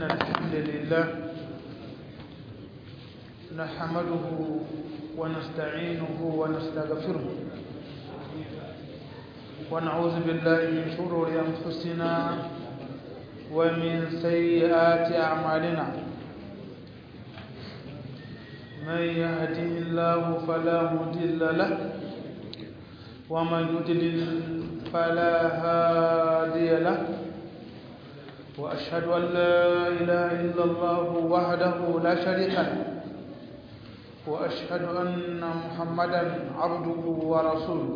إن الحمد لله نحمده ونستعينه ونستغفره ونعوذ بالله من شرور أنفسنا ومن سيئات أعمالنا من يهده الله فلا مضل له ومن يضلل فلا هادي له وأشهد أن لا إله إلا الله وحده لا شريك له وأشهد أن محمدا عبده ورسوله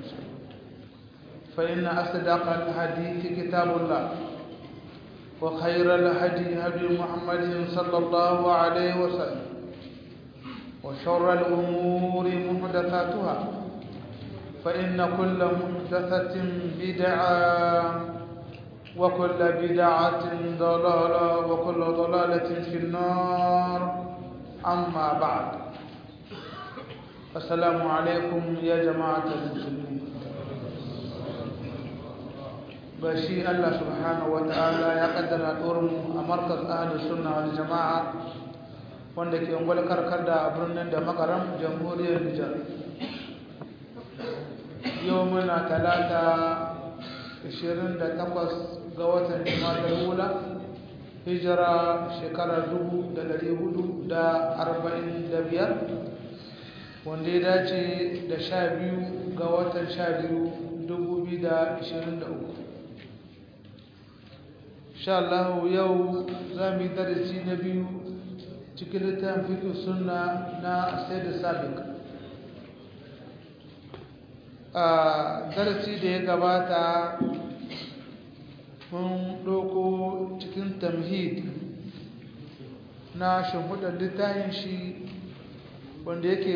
فإن أصدق الحديث كتاب الله وخير الهدي هدي محمد صلى الله عليه وسلم وشر الأمور محدثاتها فإن كل محدثة بدعة وكل بدعة ضلالة وكل ضلالة في النار أما بعد السلام عليكم يا جماعة المسلمين بشي الله سبحانه وتعالى يقدر أدورم مركز أهل السنة والجماعة wanda ke ungwal karkar da birnin da makaram jamhuriyar Nijar yau muna talata 28 ga watan Jumadal Ula hijira shekara 1445 wanda ya dace da 12 ga watan 12 2023 insha Allah yau za mu yi darasi na biyu cikin littafin fiqh sunna na Sayyid Sabiq a darasi da ya gabata mun doko cikin tamhid na shimfiɗar littafin shi wanda yake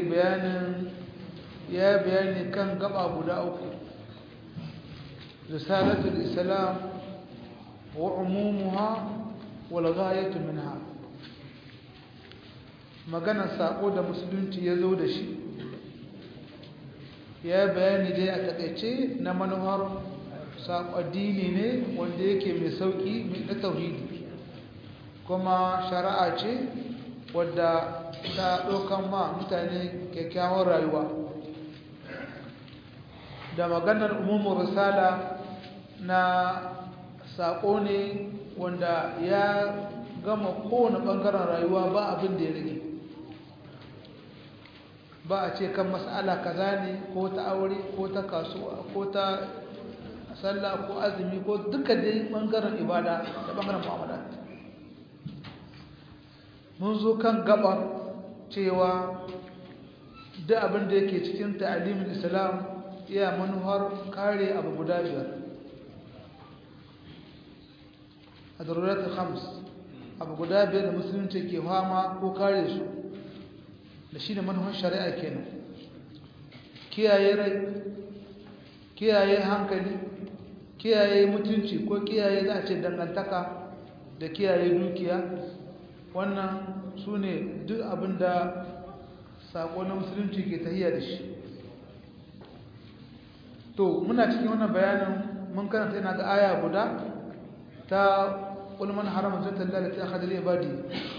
bayani kan gaba guda uku risalatul islam wa umumuha wal ghayatu minha maganar sako da musulunci ya zo da shi ya bayani dai a takaice na manufar sako addini ne wanda yake mai sauki na tauhidi kuma shari'a ce wadda ta ɗaukan ma mutane kyakkyawar rayuwa da maganar umumin risala na sako ne wanda ya gama kowane ɓangaren rayuwa ba abin da ya rage ba a ce kan mas'ala kaza ne ko ta aure ko ta kasuwa ko ta sallah ko azumi ko duka dai bangaren ibada da bangaren mu'amala mun zo kan gabar cewa duk abin da yake cikin ta'alimin islam iya manuhar kare abu guda biyar ad-daruratul khams abu guda biyar da musulunci ke fama ko kare su da shi ne manufar shari'a kenan kiyaye rai kiyaye hankali kiyaye mutunci ko kiyaye za a ce dangantaka da kiyaye dukiya wannan su ne duk abin da saƙo na musulunci ke tahiya da shi to muna cikin wannan bayanin mun karanta yana ga aya guda ta ulman haram zata lalata akhadul ibadi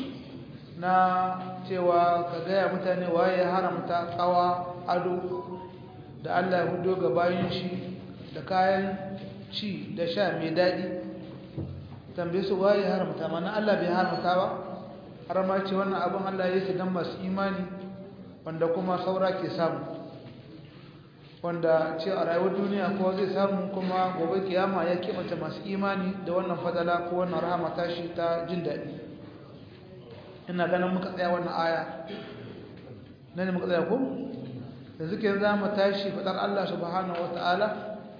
na cewa ka gaya mutane waye ya haramta tsawa ado da Allah ya hudo ga bayan shi da kayan ci da sha mai daɗi tambaye su waye ya haramta mana Allah bai haramta ba harama ce wannan abin Allah ya yi dan masu imani wanda kuma saura ke samu wanda ce a rayuwar duniya kowa zai samu kuma gobe kiyama ya kimanta masu imani da wannan fadala ko wannan rahama tashi ta jin daɗi ina ganin muka tsaya wannan aya nan muka tsaya ko yanzu ke za mu tashi fadar Allah subhanahu wataala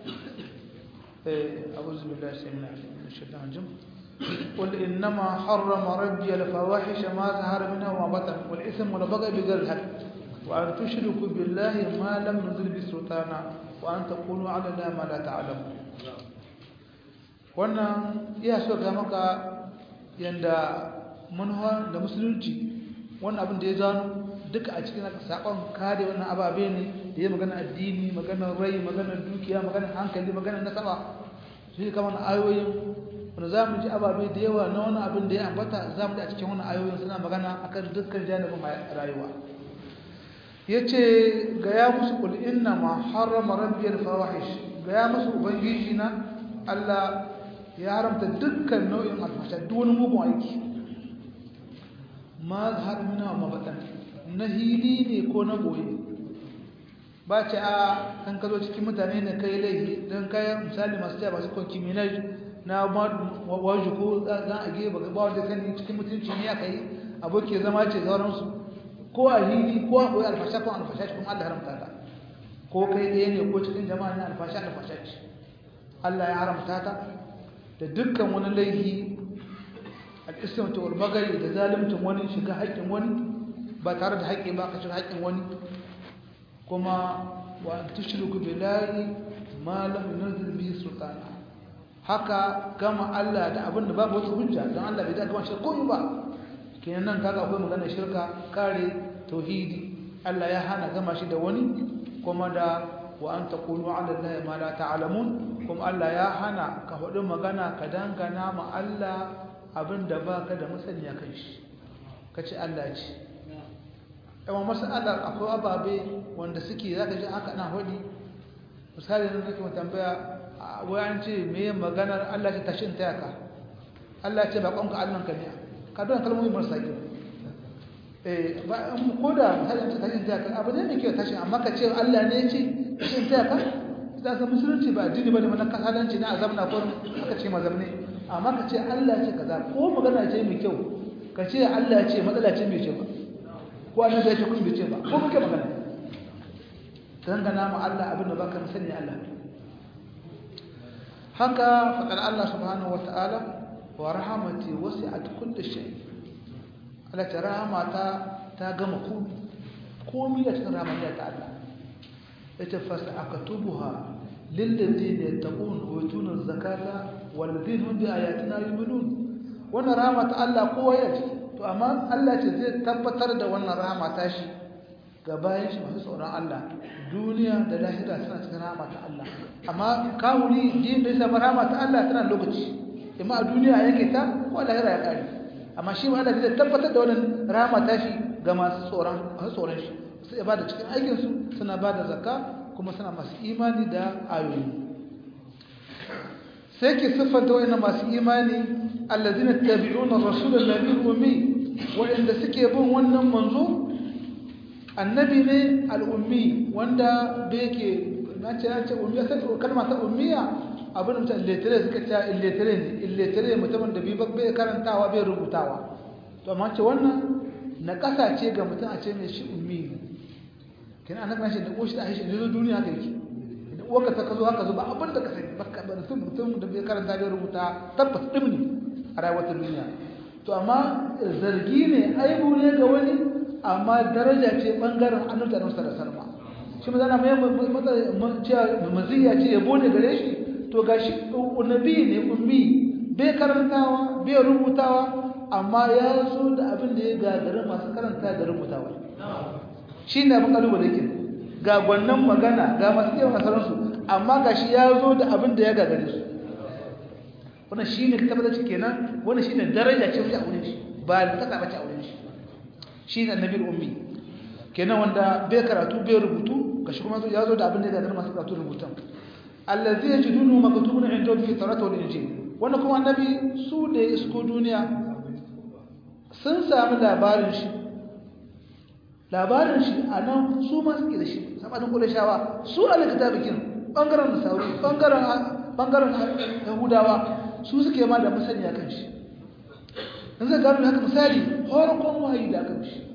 a'udhu billahi minash shaitanir rajim qul innama harrama rabbi al-fawahisha ma zahara minha wa batan wal ithma wal baghy bighayri al-haqq wa an tushriku billahi ma lam yunzil bi sultana wa an taqulu 'ala allahi ma la ta'lamun wannan iya so ga maka yanda manhaja da musulunci wannan abin da ya zano duka a cikin sakon kare wannan ababe ne da ya magana addini magana rai magana dukiya magana hankali magana nasaba shi kamar ayoyin wanda za mu ji ababe da yawa na wani abin da ya ambata za mu ji a cikin wani ayoyin suna magana akan dukkan janibin rayuwa ya ce ga ya musu kul inna ma harrama rabbiyal fawahish ga ya musu ubangiji na Allah ya haramta dukkan nau'in alfasha duk wani mugun aiki ma zahar mina wa mabatan na hili ne ko na boye ba ce a kan ka zo cikin mutane ne kai laifi don kayan misali masu cewa masu kwanki minaj na wajen ko zan a gaba ba wanda sani cikin mutunci ne aka yi aboki zama ce sauransu ko a hili ko a koyi alfasha ko alfasha kuma Allah haramta ta ko kai ɗaya ne ko cikin jama'a ne alfasha ce Allah ya haramta ta da dukkan wani laifi al-ismatu wal baghi da zalimcin wani shiga haƙƙin wani ba tare da haƙƙi ba ka shiga haƙƙin wani kuma wa tushriku billahi ma lam yunzil bihi sultana haka gama Allah da abin da babu wata hujja don Allah bai da gama shirka komai ba kenan nan kaga akwai magana shirka kare tauhidi Allah ya hana gama shi da wani kuma da wa an taqulu ala allahi ma la ta'lamun kuma Allah ya hana ka faɗi magana ka dangana ma Allah abinda baka da masaniya kan shi kace Allah ce amma mas'alar akwai ababe wanda suke zaka ji haka na hodi misali ne nake tambaya wai an ce me maganar Allah ce tashin tayaka Allah ce ba kwanka Allah ka ne ka don kalmomi marasa kyau ba ko da misali ce tashin tayaka abu ne mai kyau tashin amma ka ce Allah ne ce tashin tayaka da san musulunci ba addini bane mana kasalanci na azamna ko aka ce mazamne amma ka ce Allah ce kaza ko magana ce mai kyau ka ce Allah ce matsala ce mai ce ba ko annabi ya ce kun bice ba ko muke magana dangana mu Allah abin da baka sani Allah haka faqala Allah subhanahu wataala wa rahmati wasi'at kulli shay Allah ta rahmata ta gama komai da cikin rahmatiya ta Allah ita fasa akatubuha lil ladina yattaqun wa yutuna zakata wal ladina hum bi ayatina yu'minun wannan rahmat Allah kowa ya ce to amma Allah ce zai tabbatar da wannan rahama ta shi ga bayan shi masu tsoron Allah duniya da lahira suna cikin rahama ta Allah amma kawuri din da yasa rahama ta Allah tana lokaci amma a duniya yake ta ko lahira ya kare amma shi ma Allah zai tabbatar da wannan rahama ta shi ga masu tsoron shi sai ba da cikin aikin su suna ba da zakka kuma suna masu imani da ayoyi sai ke siffanta wayannan masu imani الذين يتبعون الرسول النبي الأمي وإن سكي بون ونن منظور النبي ne الأمي wanda beke nace ummiya sai kalma ta ummiya abin mutum illiterate suka ce illiterate mutumin da bai karantawa bai rubutawa to amma ce wannan na kasa ce ga mutum a ce mai shi ummi kina annabi shi da koshi da shi ne duniya kai ki idan uwarka ta kazo haka zo ba abin da ka sani baka ba mutum da bai karanta bai rubuta tabbas dimni a rayuwar duniya to amma zargi ne aibu ne ga wani amma daraja ce bangaren annabta nan sallallahu alaihi wasallam shi mazana mai cewa maziya ce yabo ne gare shi to gashi annabi ne ummi bai karantawa bai rubutawa amma ya zo da abin da ya gagara masu karanta da rubutawa shi ne abin kalubale yake ga gwannan magana ga masu yawan nasaransu amma gashi ya zo da abin da ya gagare su wannan shine tabbata ce kenan wannan shine daraja ce a wurin shi ba ta taba ce a wurin shi shine annabi ummi kenan wanda bai karatu bai rubutu gashi kuma ya zo da abin da ya masu karatu rubutan allazi yajidunu maktubun inda fi tawrat wal injil wannan kuma annabi su da isko duniya sun samu labarin shi anan su ma suke da shi sabanin kulashawa su alkitabikin bangaren nasaru bangaren yahudawa su suke ma da masaniya kan shi in zai gano haka misali horkon wahayi da kan shi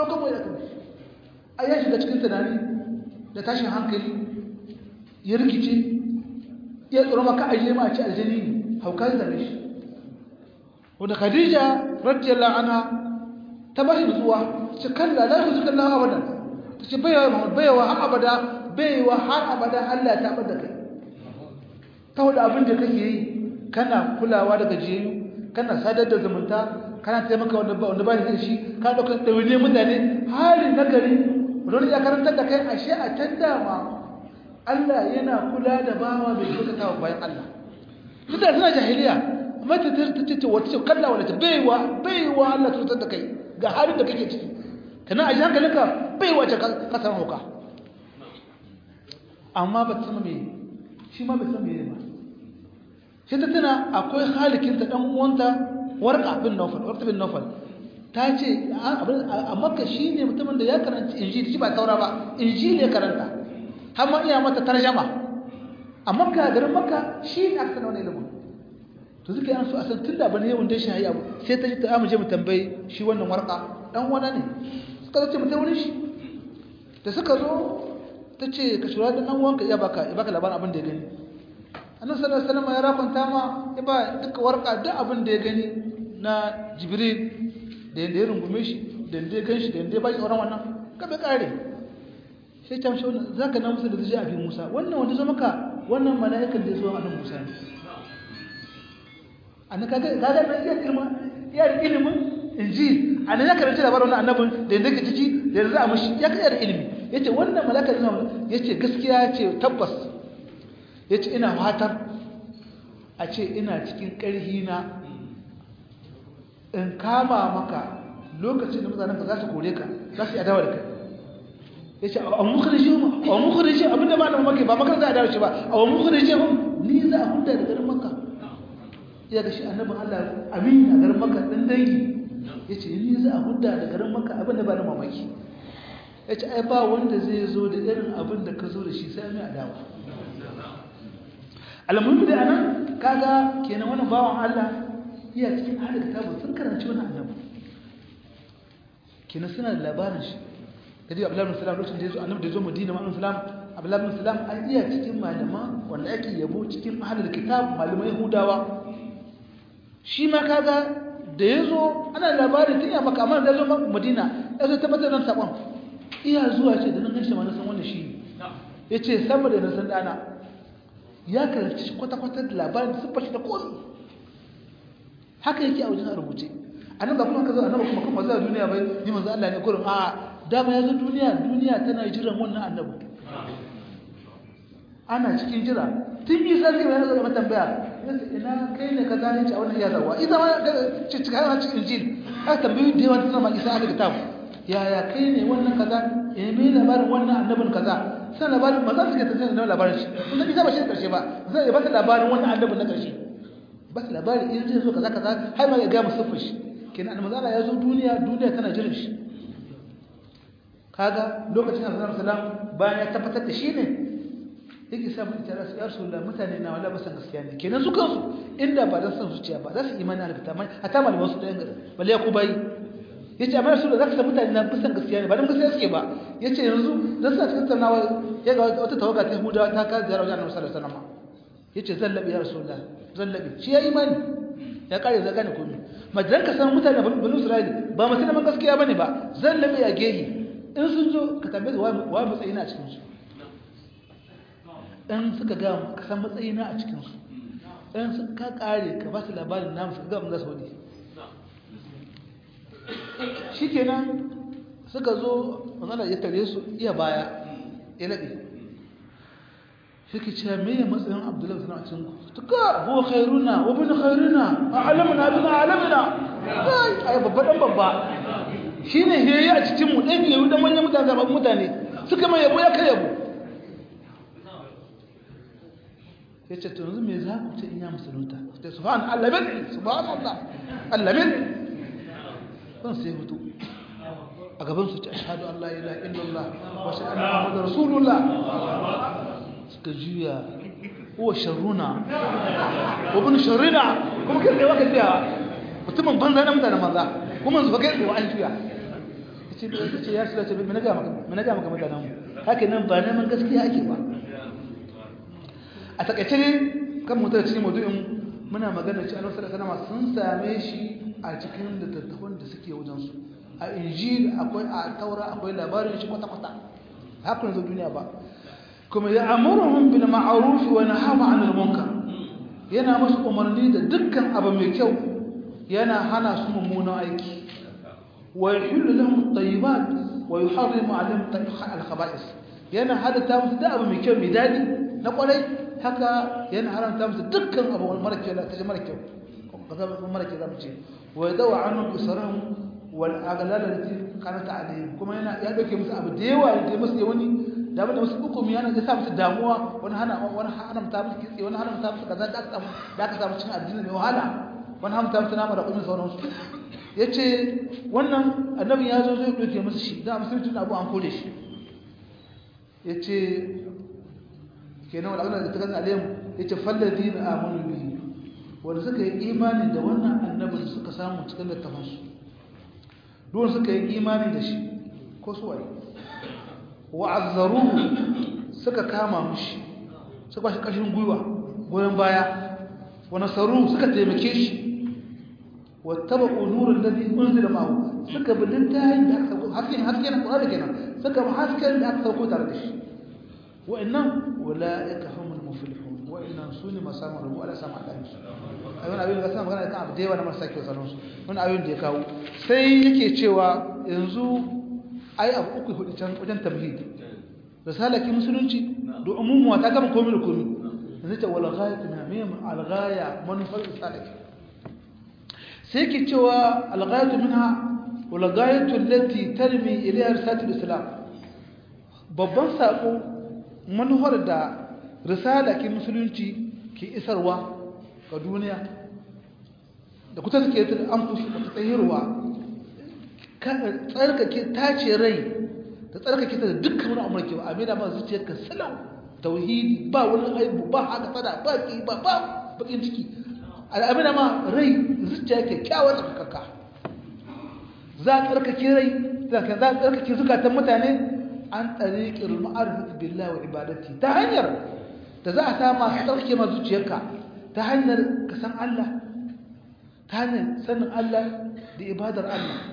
a ya shiga cikin tunani da tashin hankali ya rikice ya tsoro maka aje ma a ci aljani ne hauka da shi wanda khadija radiyallahu anha ta bashi nutsuwa ce kalla la yuzuka Allah abadan ta ce baiwa har abada Allah ta bada kai ta hudu abin da kake yi kana kulawa da gajiyayyu kana sadar da zumunta kana taimaka wanda ba da shi ka dauka dawaine mutane halin nagari wanda ya karantar da kai ashe a tandama Allah yana kula da bawa bai kyautata wa bayan Allah duk da suna jahiliya mata ta ce wata ce kalla wala ta baiwa Allah tutar da kai ga halin da kake ciki kana a hankalinka baiwa ce ka samu hauka amma ba ta san me shi ma bai san me ba sai ta tana akwai halikin ta dan uwanta warqa bin nawfal ta ce a makka shine mutumin da ya karanta injili shi ba taura ba injili ya karanta har ma iya mata tarjama a makka garin makka shi ne aka sanar da ilimin to suka yi an so a san tunda bane yawan dai shi hayi abu sai ta ji ta amuje mu tambayi shi wannan warqa dan wana ne suka ce mu tai wurin shi da suka zo ta ce ka shura da dan uwanka ya baka labarin abin da ya gani annabi sallallahu alaihi wasallam ya rakonta ma ya ba duka warqa duk abin da ya gani na jibril da yanda ya rungume shi da yanda ya ganshi da yanda ya bashi tsoron wannan ka bai kare sai ta mishi wannan zaka na musu da zai abi Musa wannan wanda zo maka wannan mala'ikan da zo annabi Musa ne annaka kaga na iya ilimin injil annabi ya karanta labarin wannan annabin da yanda yake ciki da yanda za a mishi ya kai da ilimi yace wannan mala'ika ne yace gaskiya ce tabbas yace ina fatar a ce ina cikin ƙarhi na in kama maka lokacin da mutanen ka za su kore ka za su yi adawa da kai yace a mukhriji abinda ba na mamaki ba maka za a adawa shi ba a mukhriji ni za a hunda da garin makka ya ga shi annabin Allah amin a garin makka dan dangi yace ni za a hunda da garin makka abinda ba na mamaki yace ai ba wanda zai zo da irin abin da ka zo da shi sai mai adawa almuhimmi da anan kaga kenan wannan bawan Allah iya cikin hadin kitabu sun karanci wannan annabi kenan suna da labarin shi kadi Abdullah ibn Salam lokacin da yazo annabi da yazo Madina ma Salam Abdullah ibn Salam ai iya cikin malama wanda ake yabo cikin ahlul kitab malamai Yahudawa shi ma kaga da yazo ana labarin tun ya maka amma da yazo Madina yazo tabbatar da sabon iya zuwa ce da nan gashi ma na san wannan shi yace sama da na san dana ya karanci kwata-kwata da labarin da siffar shi da komi haka yake a wajen rubuce annabi kuma ka zo annabi kuma zuwa duniya bai ni manzo Allah ne kurin a dama ya zo duniya tana jiran wannan annabi ana cikin jira tun isa zai yana zama tambaya ina kai ne kaza ne a wannan iya zawa isa ma cikin injil aka tambayi da yawa tana ma isa aka kitab yaya kai ne wannan kaza mai labarin wannan annabin kaza sai labarin ba za su ga tsaye da labarin shi kuma isa ba shi da karshe ba zai ba ta labarin wannan annabin na karshe ba ta labarin in zai zo kaza har ma ya ga musaffin shi kenan annabi Allah ya zo duniya tana jiran shi kaga lokacin Annabi sallallahu bayan ya tabbatar da shi ne yake sa mun tare ya Rasulullah mutane na wala ba san gaskiya ne kenan su kansu inda ba dan san zuciya ba za su imani alkitab hatta malaman su da yanga balle ya kubai yace amma Rasulullah zaka san mutane na bisan gaskiya ne ba dan gaskiya suke ba yace yanzu dan sa cikin sanawa ya ga wata tawaga ta Yahudawa ta ka ziyara wajen Annabi sallallahu alaihi wasallam yace zallabi ya Rasulullah zallabi shi ya imani ya kare zaga ne komai madan ka san mutane banu Isra'ila ba musulman gaskiya bane ba zallabi ya gehi in sun zo ka tambaye wa matsayina a cikin su in suka ga ka san matsayina a cikin su in suka kare ka ba su labarin namu suka ga mun za su wani shikenan suka zo manzala ya tare su iya baya ya nade shike cewa me ya matsayin Abdullahi sallallahu alaihi wasallam tuka huwa khairuna wa bin khairina a'lamuna bina a'lamina ai babba shine heye a cikin mu dan yayi dan manyan mutane zaban mutane suka mai yabo ya kai yabo yace to yanzu me za ku ce in ya musulunta sai subhanallah bin subhanallah Allah bin kun sai hutu a gaban su ta ashhadu an la ilaha illallah wa ashhadu anna muhammadar rasulullah suka juya huwa sharruna wa bin sharrina kuma kai da wakati mutumin banza na mutanen banza kuma su kai ko an juya ce ya sulace me na ga maka mutanen mu haka nan ba neman gaskiya ake ba a takaice ne kan mutar cikin maudu'in muna magana cewa Allah sallallahu alaihi wasallam sun same shi a cikin littattafan da suke wajen su a injil akwai a taura akwai labarin shi kwata haka ne duniya ba kuma ya amuruhum bil ma'ruf wa nahahum 'anil munkar yana musu umarni da dukkan abu mai kyau yana hana su mummunan aiki wa yuhillu lahum at-tayyibat wa yuharrimu 'alayhim al-khaba'is yana halatta musu da abu mai kyau mai dadi na kwarai haka yana haramta musu dukkan abu mara kyau ta mara kyau kaza mara ke zamu ce wa yadawa anhu israhum wal aghlal allati kanat alayhim kuma yana ya dauke musu abu da yawa da musu wani da abin da musu hukumi yana da sa musu damuwa wani hana muta musu kitse wani hana muta musu kaza da aka samu cikin addini mai wahala wani hana muta musu nama da kuma sauransu yace wannan annabi ya zo zai dauke musu shi da musulunci abu an kore shi yace kenan wal aghlal allati kanat alayhim yace falladina amanu bihi wanda suka yi imani da wannan annabin suka samu cikin littafansu duk suka yi imani da shi ko su waye wa'azzaruhu suka kama mushi suka shi kashin gwiwa goyen baya wa nasaru suka taimake shi wattaba'u nurul ladhi unzila ma'ahu suka bi littafin da aka sauko hasken na Qur'ani kenan suka bi hasken da aka sauko tare da shi wa'annan ulaika humul muflihun wa'annan sune masamu rabu ala sama da su ayyuna ayyuna ga sama magana kan abu da yawa na marasa kyau sanan su wannan ayyun da ya kawo sai yake cewa yanzu ai abu uku hudu can wajen tamhid risalaki musulunci da umumu ta gama komai da komai yanzu ta wala ghayatu na mim al ghaya manufar risalaki sai yake cewa al ghayatu minha wal ghayatu allati tarmi ilayha risalatul islam babban sako manufar da risalaki musulunci ke isarwa ga duniya da kuta take da amfushi da tsayirwa tsarkake tace rai da tsarkake ta da dukkan wani amurke ba amina ba zuciyarka salau tauhidi ba wani aibu ba haka tsada ba ki ba bakin ciki amina ma rai zuciya kyakkyawar tsarkaka za a tsarkake rai za a tsarkake zukatan mutane an tsariƙir ma'arifat billahi wa ibadati ta hanyar da za a sa masu tsarkake ma zuciyarka ta hanyar ka san Allah ta hanyar sanin Allah da ibadar Allah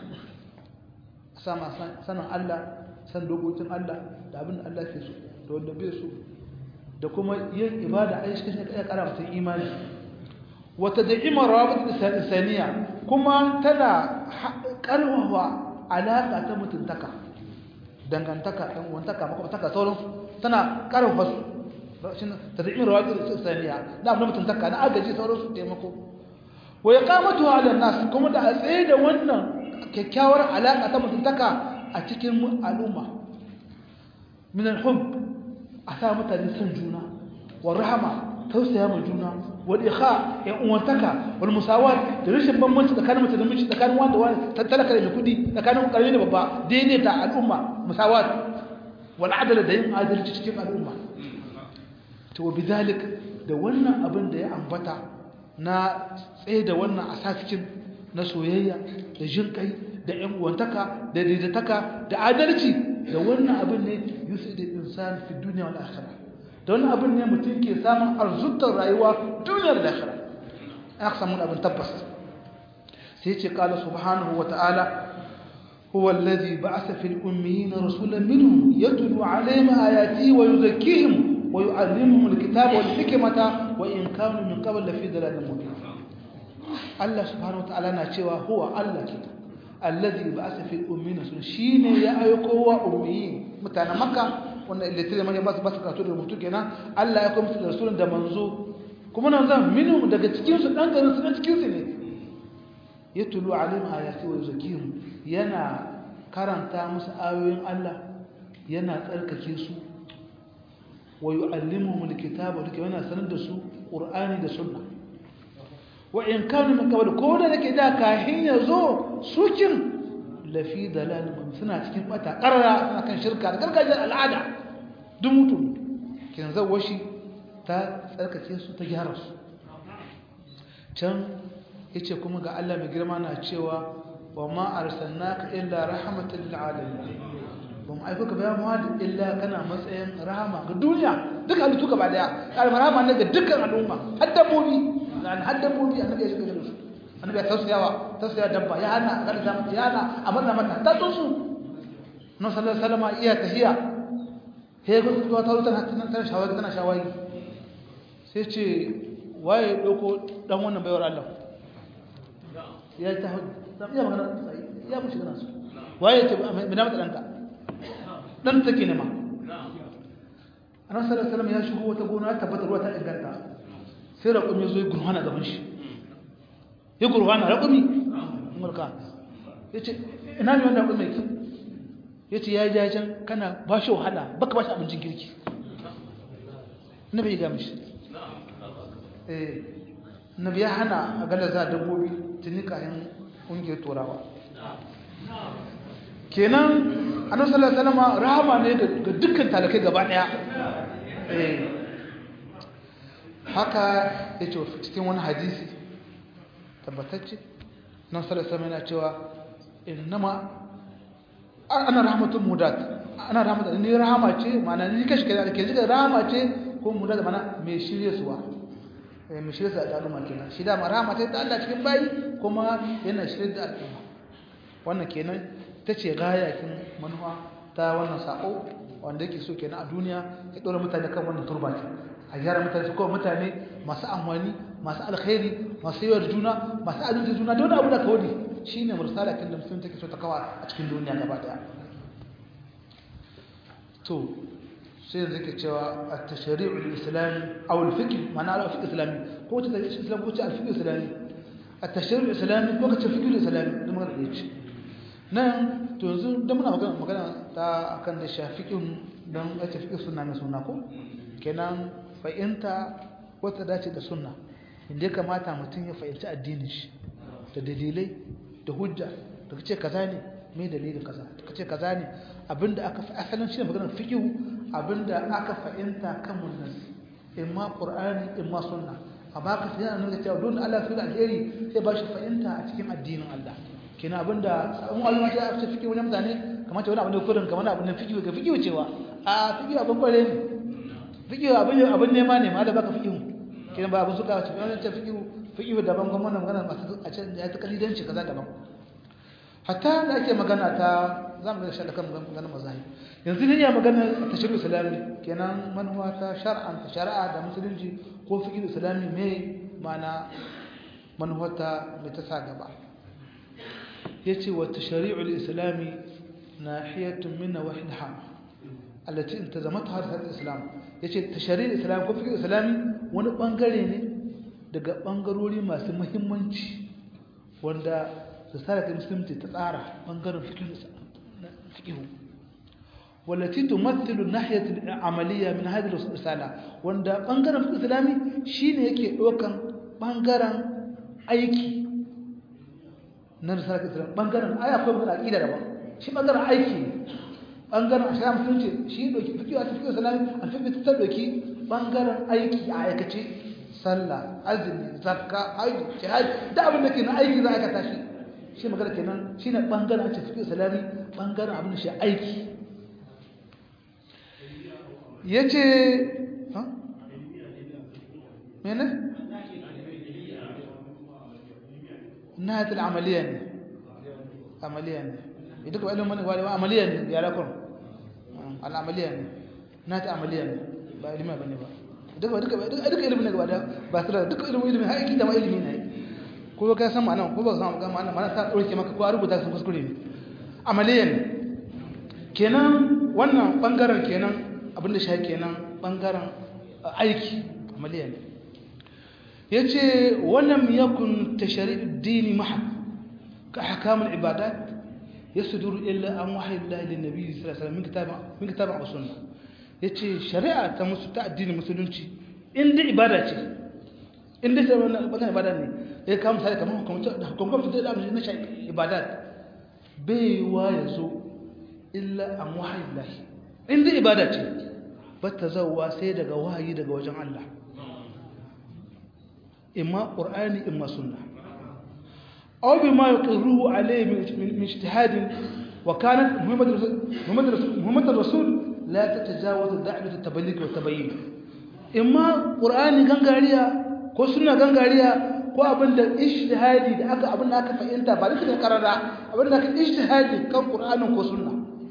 sama sanin Allah san dokokin Allah da abin da Allah ke so da wanda bai so da kuma yin ibada a cikin ya kara mutum imani wata da'ima rawabit insaniya kuma tana karwawa alaka ta mutuntaka dangantaka ɗan uwantaka makwabtaka sauransu tana karwawa su tad'im rawabit insaniya da abin mutuntaka na agaji sauransu taimako wa iqamatu ala nas kuma da a tsaye da wannan kyakkyawar alaƙa ta mutuntaka a cikin al'umma min al-hub a sa mutane san juna wa rahama tausaya ma juna wa ikha ya uwantaka wal musawat da rashin bambanci tsakanin mutum da miji tsakanin wanda wani talaka da mai kudi tsakanin karami da babba daidai ta al'umma musawat wal adala da yin adalci cikin al'umma to bidalik da wannan abin da ya ambata na tsaye da wannan asasin na soyayya da jin kai da ƴan uwantaka da daidaitaka da adalci da wannan abin ne yusidul insan fi dunya wal akhirah da wannan abin ne mutum ke samun arzutar rayuwa duniyar da akhirah aka samu abin tabbas sai ce qala subhanahu wa ta'ala huwa alladhi ba'atha fil ummiyina rasulan minhum yatlu 'alayhim ayatihi wa yuzakkihim wa yu'allimuhum al-kitaba wal hikmata wa in kanu min qabl lafi dalalin mubin Allah subhanahu wa ta'ala na cewa huwa Allah ke alladhi ba'atha fil ummiyina shine ya aiko wa ummiyin mutanen makka wanda illatire mai ba su karatu da rubutu kenan Allah ya kuma da rasulun da manzo kuma nan zan minhum daga cikin su dan garin su dan cikin su ne yatlu alim ayati wa yuzakkihim yana karanta musu ayoyin Allah yana tsarkake su wa yu'allimuhum alkitaba duka yana sanar da su qur'ani da sunna wa in kanu min qabl ko da nake da kahin yazo sukin lafi dalal suna cikin bata qarra suna kan shirka da gargajiyar al'ada duk mutum kin zawo shi ta tsarkake su ta gyara su can yace kuma ga Allah mai girma na cewa wa ma arsalnaka illa rahmatan lil alamin ba mu aika ka bayan muhammad illa kana matsayin rahama ga duniya duk halittu gaba daya rahama ne ga dukkan al'umma har dabbobi annabi ya shiga da su annabi ya tausaya dabba ya hana kada da ya hana amanna mata ta tsusu no sallallahu alaihi wasallam iya tahiya he go to ta rutan tana shawagi sai ce waye dauko dan wannan bayar Allah ya ta ya magana ya mushi gana su waye ce mina mata danka dan take ne ma annabi sallallahu alaihi wasallam ya shigo wata gona ta tabbata ruwa ta inganta sai raƙumi zo ya gurhana gaban shi ya gurfana raƙumi mulka yace ina ne wannan raƙumi yace ya ji can kana ba shi wahala baka ba shi abincin kirki nabi ya ga mishi nabi ya hana a galaza dabbobi tuni kayan ƙungiyar turawa kenan annabi sallallahu alaihi wasallam rahama ne ga dukkan talakai gaba daya haka yace cikin wani hadisi tabbatacce annabi sallallahu alaihi wasallam yana cewa innama ana rahmatun mudat ana rahmatun ni rahama ce ma'ana ni kashi kai ke jiga rahama ce ko mudat ma'ana mai shirye suwa mai shirye su da al'umma kenan shi da rahama ce ta Allah cikin bayi kuma yana shirye da al'umma wannan kenan tace gayakin manufa ta wannan sako wanda yake so kenan a duniya ya dora mutane kan wannan turba ce a gyara mutane su kawai mutane masu amfani masu alkhairi masu yawar juna masu adalci juna da wani abu da kawai shine mursalatin da mutum take so ta kawa a cikin duniya gaba daya to sai yanzu ke cewa at-tashri'u al-islami aw al-fiqh ma'ana al-fiqh islami ko ta islam ko ta al-fiqh islami at-tashri'u al-islami ko ta fiqh al-islami da magana da yake nan to yanzu da muna magana ta akan da shafiqin dan ake fiqh sunna ne sunna ko kenan fa'inta wata dace da sunna inda ya kamata mutum ya fahimci addinin shi da dalilai da hujja da kace kaza ne me dalilin kaza da kace kaza ne abinda aka asalin shi ne maganar fiqh abinda aka fahimta kan wannan imma qur'ani imma sunna amma ka sai annabi ya ce don Allah sai da alheri sai ba shi fahimta a cikin addinin Allah kina abinda sabon al'umma ta ce fiqh wani mutane kamar ta wani abin da kurin kamar abin da fiqh ga fiqh cewa a fiqh abin kware ne fiqh abin nema ne ma da baka fiqh kina ba abin suka ce wannan ta fiqh daban kuma wannan magana masu a can ya ta kalidanci kaza daban hatta da ake magana ta zamu ga shi da kan magana mazhabi yanzu ne ya magana tashri'u islami kenan manhuwa ta shar'an ta shari'a da musulunci ko fiqh islami me mana manhuwa ta me ta sa gaba yace wa tashri'u al-islami nahiyatun min wahdaha allati intazamatha al-islam yace tashri'u al-islam ko fiqh islami wani bangare ne daga bangarori masu muhimmanci wanda risalar musulunci ta tsara bangaren fiqh والتي تمثل الناحيه العمليه من هذه الرساله wanda bangaren fiqh islami shine yake dokan bangaren aiki na risalar islam bangaren aya ko bangaren aqida daban shi bangaren aiki bangaren ashara musulunci shi doki fiqh islami alfiqh ta doki bangaren aiki a aikace sallah azumi zakka haji jihad da abin da ke na aiki za ka tashi shi magana kenan shine bangaren fiqh islami bangaren abin da shi aiki yace ha mene نهاية العملية عملية يدك علم من قال عملية يا لكم العملية نهاية عملية بعلم ما بني دك علم من قال بس دك علم هاي كده ما علم هنا ko ka san ma'ana ko ba san ma'ana ta dauke maka ko a rubuta sun kuskure ne amaliyan kenan wannan bangaren kenan abinda shi kenan bangaren aiki amaliyan yace walam yakun tashri'ud din mahd ka ahkam al-ibadat yasduru illa an wahyillahi lin-nabi sallallahu alaihi wasallam min kitab wa sunnah yace shari'a ta musu ta addinin musulunci inda ibada ce inda sai wannan bangaren ibada ne ya kama sai kamar hukumar da na shi ibadat bai wa yazo illa an wahyillahi inda ibada ce bata zawwa sai daga wahayi daga wajen Allah imma qur'ani imma sunna aw bima yuqirruhu alayhi min ijtihad wa kanat muhammad rasul la tatajawaz da'wat at-tabligh wa at-tabayyin imma qur'ani gangariya ko sunna gangariya ko abinda ijtihadi da abinda aka fahimta ba da karara abinda aka ijtihadi kan qur'anin ko sunna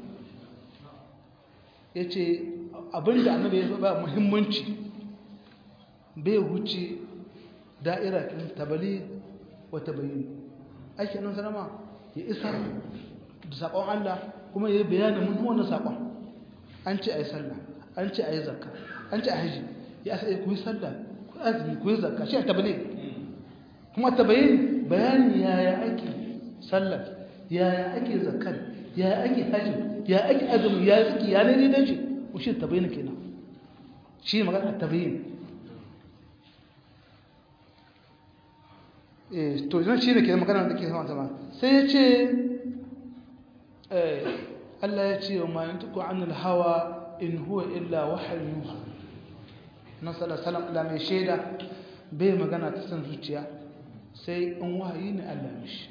yace abinda annabi ya ba muhimmanci bai huce da'ira kin tabali wa tabayyin ake nan sanama ya isar da sakon Allah kuma yayi bayanin mun wannan sakon an ce ayi sallah an ce ayi zakka an ce ayi haji ya sai ku yi sallah ku azumi ku yi zakka shi tabali kuma tabayyin bayani yaya ake sallar yaya ake zakar yaya ake hajji yaya ake azumi yaya suke ya ne dai shi shi tabayin kenan shi magana tabayin to idan shi ne kenan magana da ke sama sama sai ya ce Allah ya ce wa ma yantiqu anil hawa in huwa illa wahyun yuha na sallallahu alaihi mai shaida bai magana ta san zuciya sai in wahayi ne Allah mishi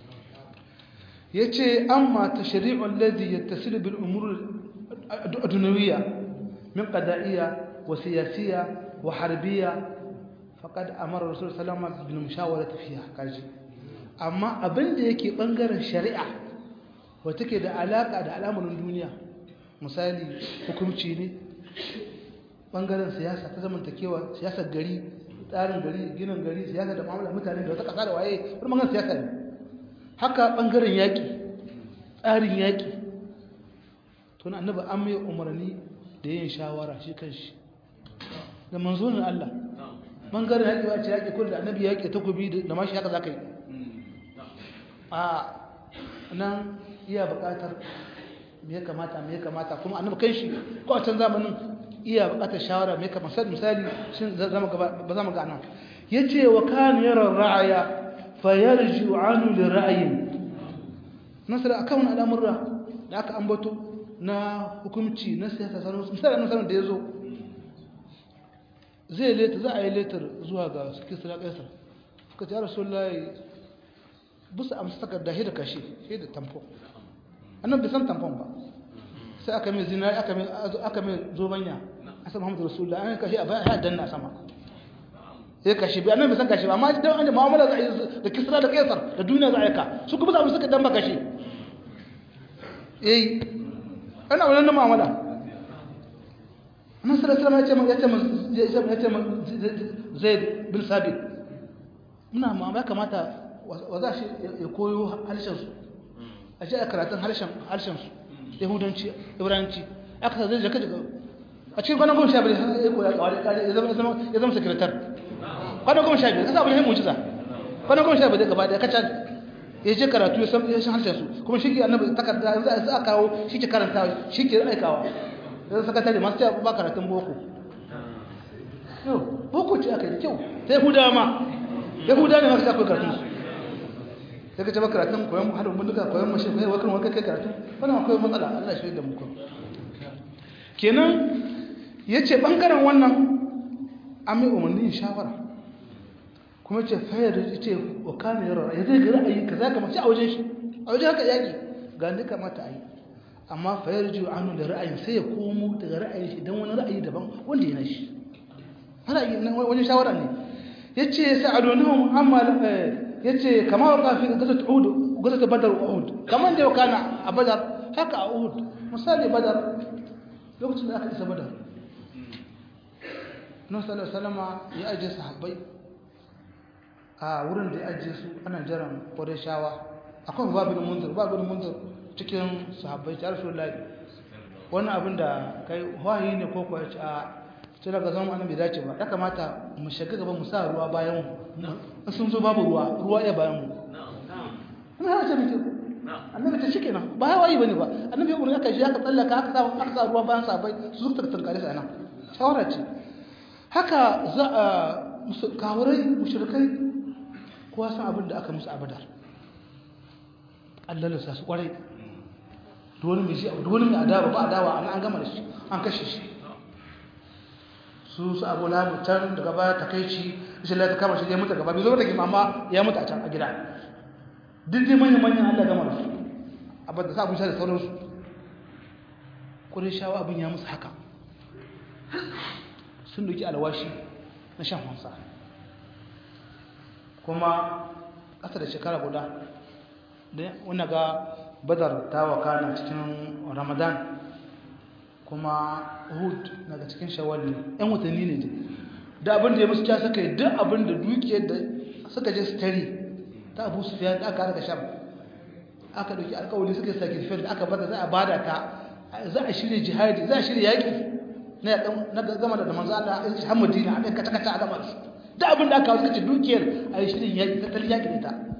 yace amma tashri'u alladhi yattasilu bil umur ad-dunyawiyya min qada'iyya wa siyasiyya wa harbiyya faqad amara rasul sallallahu alaihi wasallam bil mushawarati fiha kaji amma abinda yake bangaren shari'a wata ke da alaka da al'amuran duniya misali hukunci ne bangaren siyasa ta zamantakewa siyasar gari tsarin gari ginin gari siyasa da mu'amala mutane da wata kasa da waye wani bangaren siyasa ne haka bangaren yaƙi tsarin yaƙi to na annabi an mai umarni da yin shawara shi kanshi da manzonin Allah bangaren yaƙi wace yaƙi kullu da annabi yaƙi takobi da mashi haka zaka yi a nan iya buƙatar me ya kamata kuma annabi kanshi ko a can zamanin iya buƙatar shawara me ya kamata misali shin zama gaba ba za mu ga nan yace wa kan yara ra'aya fayarji anu li ra'yin nasara akan al'amura da aka ambato na hukunci na siyasa sanin misali da yazo zai leta za a yi letar zuwa ga kisra kaisar suka ce ya rasulullahi bisa amsa takarda shi da kashi shi da tamfo annan bai san tamfon ba sai aka mai zina aka mai zobanya asa muhammadu rasulullahi an kashi a bayan ya danna sama sai kashi bai annan bai san kashi ba amma dan an mu'amala za a yi da kisra da kaisar da duniya za a yi ka su kuma za suka dan ba kashi ana wannan mu'amala annabi sallallahu alaihi wasallam ya ce Zaid bin Sabit muna ma kamata wa za shi ya koyo harshen su a ce a karatun harshen su yahudanci ibranci aka sa zai jaka a cikin kwanan 15 ya koya kawai ya zama sekretar kwanan 15 kasa abu ne mu'jiza kwanan 15 gaba da kaca ya je karatu ya san harshen su kuma shi ke annabi takarda za a kawo shi ke karanta shi ke aikawa yanzu sakatare masu cewa ba karatun boko ce aka yi da kyau ta yahudawa ma yahudawa ne masu cewa akwai karatun su sai ka ce ba karatun koyon haɗin bindiga koyon mashi koyon wakil wakil kai karatu wannan akwai matsala Allah shi da muku kenan ya ce ɓangaren wannan an mai umarnin shawara kuma ce fayar da ce wa kane yara ya zai ga ra'ayi ka za ka mace a wajen shi a wajen haka yaƙi ga ni kamata a yi amma fayar jiwa anu da ra'ayin sai ya komo daga ra'ayin shi don wani ra'ayi daban wanda ya na shi ra'ayi wajen shawara ne ya ce sa'adonahun amma ya ce kama wa kafin gazata badar uhud kamar da yau kana a badar haka a uhud misali badar lokacin da aka isa badar nan salama ya ajiye sahabbai a wurin da ya ajiye su ana jiran kwarai shawa akwai babin munzir cikin sahabbai ta rasu lai wani abin da kai wahayi ne ko kuwa a ce daga zama annabi dace ba ya kamata mu shiga gaba mu sa ruwa bayan mu sun zo babu ruwa ya bayan mu kuma ya ce muke annabi ta shike nan ba wahayi bane ba annabi ya umarni aka shi aka tsallaka aka sa ruwa bayan sahabbai su zuka tankare sa nan shawara ce haka za a kawurai mushrikai kowa san abin da aka musu abadar Allah lissa su kwarai dole mai adawa ba adawa an gama da shi an kashe shi su abu labu can daga baya takaici ishe ta kama shi ya mutu gaba bai zo da gima amma ya mutu a can a gida duk dai manyan Allah gama da su abin da sa abin sha da sauransu kwarai shawa abin ya musu haka sun doki alwashi na shan hansa kuma ƙasa da shekara guda wani ga badar ta wakana cikin ramadan kuma uhud daga cikin shawwal ne yan watanni ne da abin da ya musu ta saka duk abin da dukiyar da suka je su tare ta abu sufiyan da aka daga sham aka dauki alƙawari suka yi sacrifice da aka bada za a bada ta za a shirya jihadi za a shirya yaƙi na gama da manzo Allah ya Madina a kata a gama da abin da aka kawo suka ce dukiyar a yi shirin yaƙi tattalin yaƙi ne ta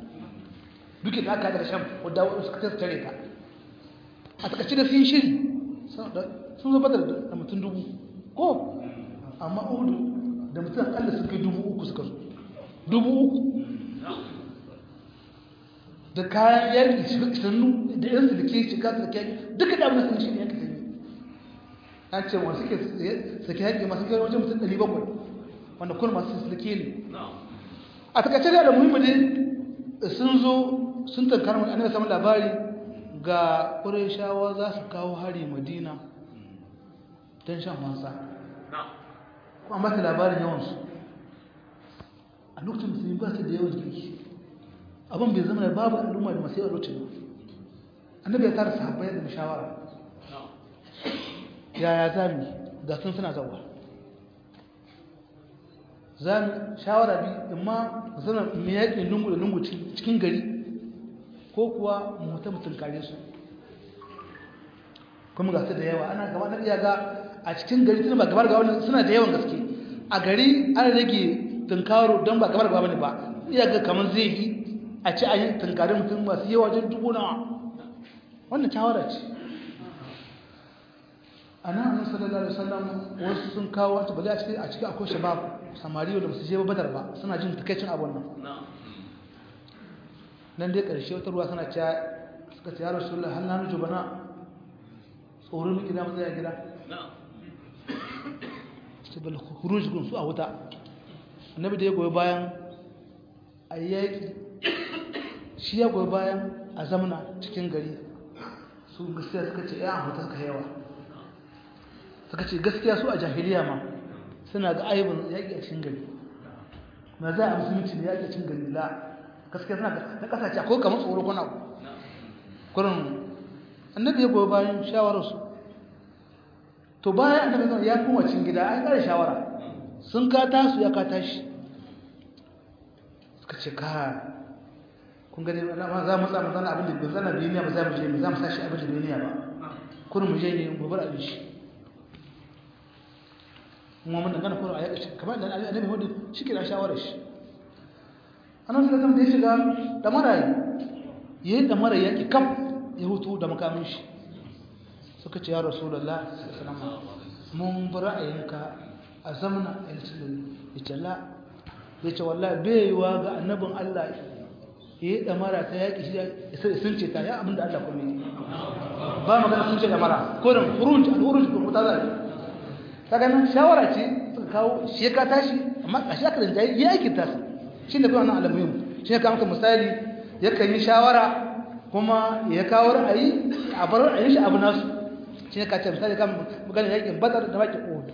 duke da aka daga sham wadda suka tare ta a takaice da sun shiri sun zo badar da mutum 1000 ko amma uhudu da mutum akalla sun kai 3000 suka zo 3000 da kayan yaƙi sannu da yan sulke shiga sulke duka da abin sun shiri yanki sanyi an ce wasu suke sake yaƙi masu kai wajen mutum 700 wanda kuma masu sulke ne a takaice da muhimmi ne sun zo sun tankar mai annabi samun labari ga ƙurayshawa za su kawo hari madina don shan wansa kuma ba ta labarin yawansu a lokacin musulmi ba su da yawan kirki abin bai zama da babu al'umma da masu yawan lokacin annabi ya tara sahabbai da mashawara yaya zami ga sun suna zawa zami shawara bi amma zama mai yaƙin lungu da lungu cikin gari ko kuwa mutum kare su kuma ga su da yawa ana gaba na iya ga a cikin gari tun ba gabar gaba suna da yawan gaske a gari an rage tunkaro don ba gabar gaba ne ba iya ga kamar zai yi a ci a yi tunkari mutum masu yawa wajen 10,000 wannan shawara ce a nan annabi sallallahu alaihi wasallam wasu sun kawo wata bale a cikin akwai shabab samari da su je badar ba suna jin takaicin abun nan dai karshe wata ruwa suna cewa suka ce ya rasulullah hal nanu jubana tsoro miki da mu tsaya gida sai bal khuruj kun su a wuta annabi da ya goyi bayan ayyaki shi ya goyi bayan a zamana cikin gari su gaskiya suka ce ya huta suka yawa suka ce gaskiya su a jahiliya ma suna ga aibin yaƙi a cikin gari na za a musulunci ne yaƙi a cikin gari la gaskiya suna na ƙasashe akwai kamar tsoro kuna kurin annabi ya goyi bayan shawararsu to bayan annabi ya kuma cikin gida an ƙara shawara sun kata su ya kata shi suka ce ka kun gani za mu samu zana abin da bai zana duniya ba za mu je mu za mu sashi abin da duniya ba kurin mu je ne gobar abin shi kuma mun dangana kurin a yaƙi shi kamar da annabi hudu shi ke da shawarar shi annabi sallallahu alaihi wasallam da ya shiga da marayi yayin da marayi yaƙi kam ya hutu da makamin shi suka ce ya rasulullah sallallahu alaihi wasallam mun bi ra'ayinka a zamana al-islam yace la yace wallahi bai yiwa ga annabin Allah yayi damara ta yaƙi shi sun ce ta ya abinda Allah kuma yi ba magana sun ce damara ko da al-khuruj ko mutazali kaga nan shawara ce suka kawo shi ka tashi amma a shaka da yayi yaki tasu shine kuma nan alamuyin shine ka maka misali yakan yi shawara kuma ya kawo ra'ayi a bar ra'ayin shi abu nasu shine ka ce misali kan magana yakin badar da baki uhud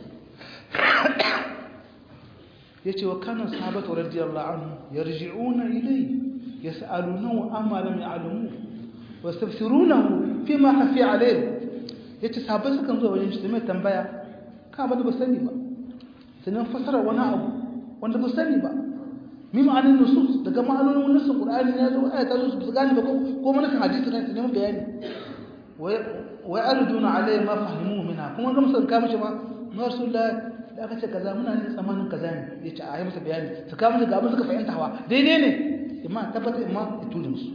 yace wa kana sahabatu radiyallahu anhu yarji'una ilayhi yas'alunahu amma lam ya'lamu wastafsirunahu fima khafi alayhi yace sahabbai sukan zo wajen shi mai tambaya ka ba da ba sani ba sanan fasara wani abu wanda ba sani ba mi ma'anin nusus daga ma'anonin nusus qur'ani ya zo ayata zo su gane ba ko mana hadisi ne su neman bayani wa yarduna alayhi ma fahimu minha kuma ga musan ka mishi ma rasulullah da aka ce kaza muna ne tsamanin kaza ne yace a yi masa bayani su ka mishi ga abin suka fahimta hawa daidai ne imma tabbata imma itulin su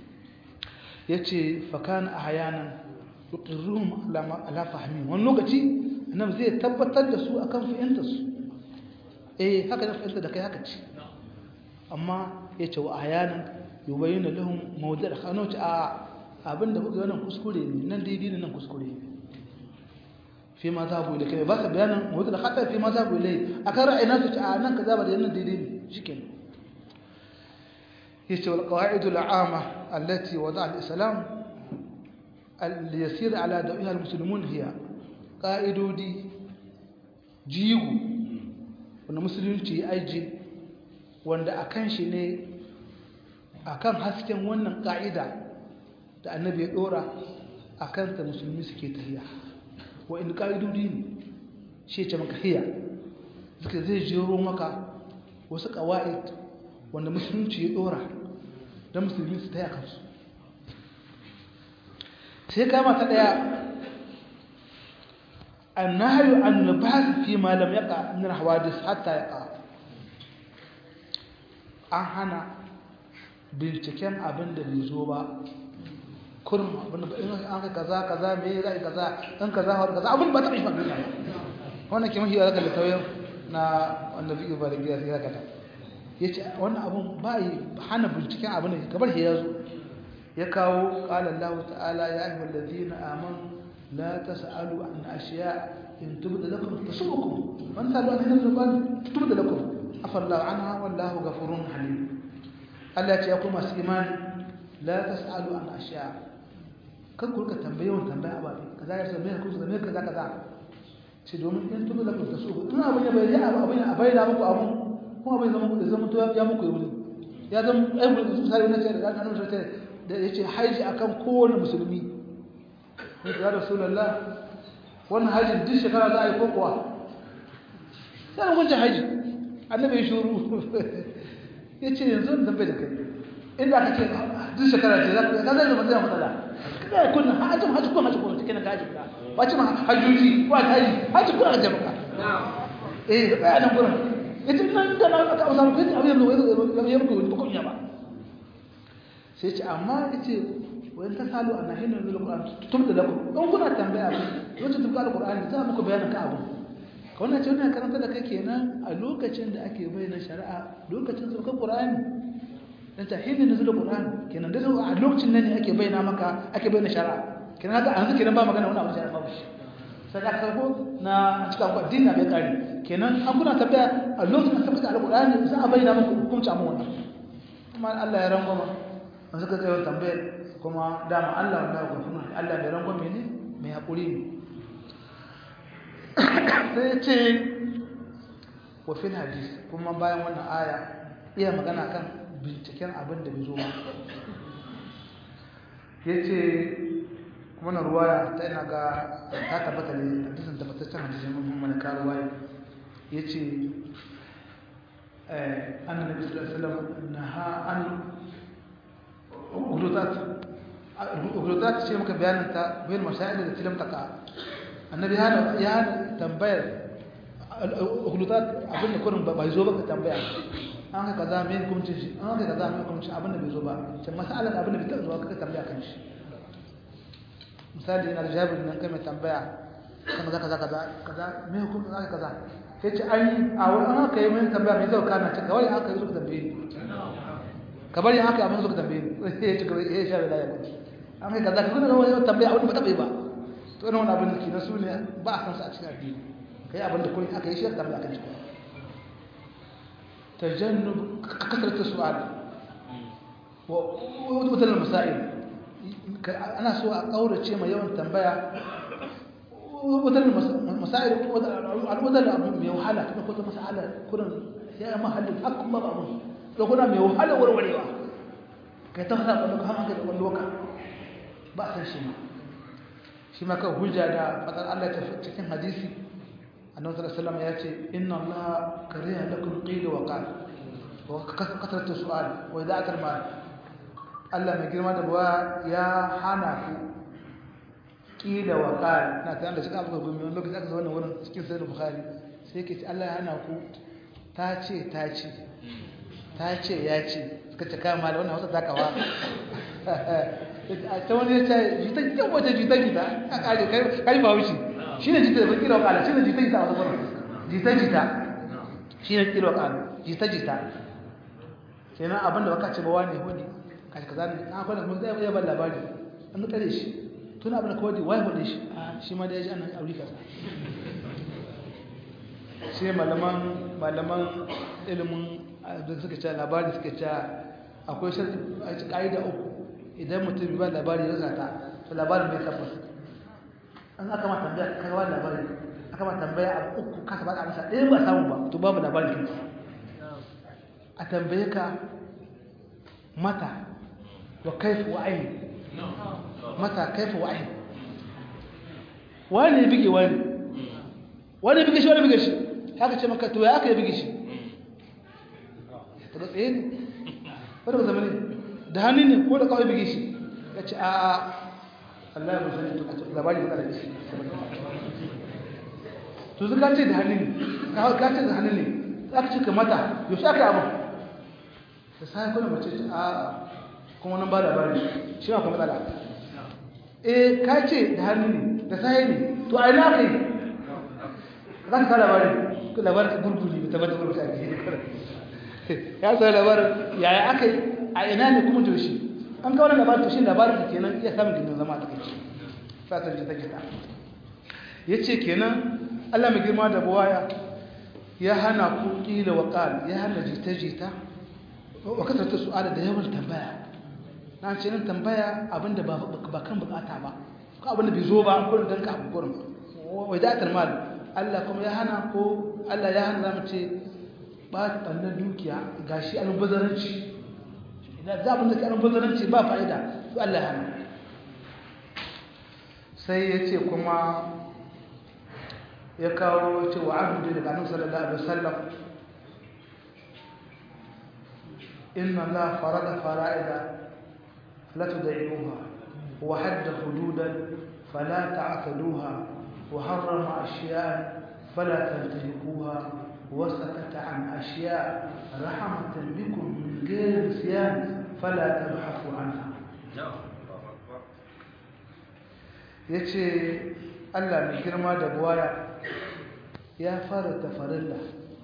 yace fa kana ahyanan yuqirruhum ala fahmin wannan lokaci annabi zai tabbatar da su akan fahimtar su haka da fahimta da kai haka ce amma yace wa ahyanan yubayyana lahum mawdi' al-khanut abinda kuka wannan kuskure ne nan daidai ne nan kuskure ne fi ma zabu ilai kai ba ka bayanan mawdi' al-khata fi ma zabu ilai akan ra'ayina su ce nan kaza ba da nan daidai ne shikenan yace wal qawa'id al-'amma allati wada'a al-islam al-yasir ala dawiha al-muslimun hiya qa'idodi jigo wanda musulunci ya aje wanda akan shi ne akan hasken wannan ka'ida da annabi ya dora akan ta musulmi suke tafiya wa in qa'idodi ne shi ce maka hiya suka zai jero maka wasu qawaid wanda musulunci ya dora dan musulmi su taya kansu sai kama ta daya النهي عن البحث فيما لم يقع من الحوادث حتى يقع an hana binciken abin da bai zo ba kurum abin da in an ka kaza me za a yi kaza in kaza har kaza abin ba ta yi magana wannan ke mahi ya zaka littawai na wanda fiye ba da gida sai zaka ta ya ce wannan abin ba yi hana binciken abin da kamar ya zo ya kawo ƙalar Allah ta'ala ya yi wallazi na aman la ta sa'alu an ashiya in tubu da lakum ta su'ukum wani sa'alu an hannun zuban tubu da lakum afallahu anha wallahu gafurun halim Allah ya ce ya kuma masu imani la ta sa'alu an ashiya kan ku rika tambaye wani tambaya a baɗi kaza ya sami ya kusa da mai kaza kaza ce domin in tubu da lakum ta su'ukum in abin ya bayyana abin a bayyana muku abin kuma abin zama to ya muku yi wuri ya zama aibun misali na ce da ɗan ɗan da ya ce haji a kan kowane musulmi ya rasulallah wannan hajjin duk shekara za a yi kokowa sai da wajen haji annabi ya shuru ya ce yanzu da bai da kai inda aka ce duk shekara ce za ka zai zama zai matsala kada ya kunna hajjin hajji kuma cikin na haji guda ba ce ma hajjoji ko a haji kuna hajji maka bayanan gurin ita nan da na aka amsa kai abin da ya muku wani kunya ba sai ce amma yace wani ta salu a nahin da alquran tun da lakum don kuna tambaya lokacin tun alqurani za muku bayanin ka abu ka wannan ce wannan karanta da kai kenan a lokacin da ake bayyana shari'a lokacin saukar qur'ani dan ta hin da zuwa qur'ani kenan da a lokacin nan ne ake bayyana maka ake bayyana shari'a kenan haka an kenan ba magana wannan abu shari'a ba shi sai da farko na cikin addini na bai kare kenan an kuna tambaya a lokacin da saukar alqurani za a bayyana muku hukunci amma wannan kuma Allah ya rangwama an suka tsaye tambayar kuma dama Allah wanda ya kuma Allah mai rangwame ne mai haƙuri ne sai ce wa fil hadis kuma bayan wannan aya iya magana kan binciken abin da bai zo ba yace kuma na ruwaya ta ina ga ta tabbata ne hadisin tabbataccen hadisin mun ka ruwaya yace annabi sallallahu alaihi wasallam naha an ugulotat ce maka bayanin ta bayan masail da tilam taka annabi ya tambayar ugulotat abin da kurin bai zo ba ka tambaya an ka kaza mai hukuncin shi an ka kaza mai hukuncin abin da bai zo ba sai masalan abin da bai taɓa zuwa ka tambaya kan shi misali na jabir nan kai mai tambaya kan kaza mai hukuncin kaza kaza sai ce ai a wurin an ka yi mai tambaya mai zau kana ce kawai aka yi zo ka tambaye kamar yin haka abin zuka tambaye ya ci gaba ya sha da ya kuma an kai kaza kuma wani tambaya abin da ba taɓa yi ba to wani wani abin da ke na su ne ba a san su a cikin addini kai abin da kullum aka yi shi da tambaya akan cikin tajannub kasarta su'al wa wutar masail ana so a kaurace mai yawan tambaya wutar masail al'udar abu mai wahala kuma ko ta masala kurin ya mahallin hakun ba abun da kuna mai wahala warwarewa kai ta fasa kwallo har aka da kwallo ka ba san shi ma kan hujja da fadar Allah ta cikin hadisi annabi sallallahu alaihi wasallam ya ce inna Allah kariha lakum qila wa qal wa kasratu su'al wa ida'atul mal Allah mai girma da bawa ya hana ku qila wa qal na ta da shi ka buga gumi lokacin aka zo wannan wurin cikin sahih bukhari sai yake ce Allah ya hana ku ta ce ya ce suka ce kama da wannan hausa takawa ta wani ya ce jita yan wace jita a kare kai ba wuce shi ne jita da bakira wa kala shi ne jita a wasu kwanan jita shi ne kira wa kala jita kenan abinda baka ce ba wani hudu kashi kaza ne an kwanan mun zai iya ban labari an kare shi tun abin da kawai wai hudu shi ma da ya ji an auri kaza shi malaman ilimin da suka ce labari suka ce akwai ƙa'ida uku idan mutum ba labari ya zata to labarin bai tabbas an aka ma tambaya kai wani labari aka ma tambaya abu uku kasa ba da amsa ɗaya ba samu ba to babu labarin kai a tambaye ka mata wa kaifu wa ayin mata kaifu wa ayin wani bige wani bige shi wani bige shi haka ce maka to ya aka yi bige shi ta tsaye ne wadda ba zama ne da hannu ne ko da kawai bige shi ya ce a Allah ya musa ne to labari ba da shi to zuka ce da hannu ne ka ce da hannu ne za ka ce ka mata yaushe aka yi abu da sai kuna mace ce a kuma nan ba da bari shi ma kuma matsala ka ce da hannu ne da sai ne to a ina kai zan ka labarin ka gurguri ta bata gurguri ya sai labarin yaya aka yi a ina ne kuma joshi an kawo labarin to shi labarin ka kenan iya samun gindin zama ta kai fatar ji take ta yace kenan Allah mai girma da buwaya ya hana ku kila wa qal ya hana jita-jita wa kasarta su'ala da yawan tambaya na ce nan tambaya abinda ba kan bukata ba ko abinda bai zo ba kullun dan ka abu gurin wai da tarmal Allah kuma ya hana ko Allah ya hana zamu ce ba bannan dukiya gashi albazaranci idan za mu da albazaranci ba fa'ida to Allah ya hana sai yace kuma ya kawo cewa abdu daga annabi sallallahu alaihi wasallam inna Allah farada fara'ida la tudai'uha wa hadda hududan fala ta'taduha wa harrama ashya'a fala tantahikuha wa sakata an ashya'a rahmatan bikum min ghayri nisyan fala tabhasu anha yace Allah mai girma da buwaya ya farata farilla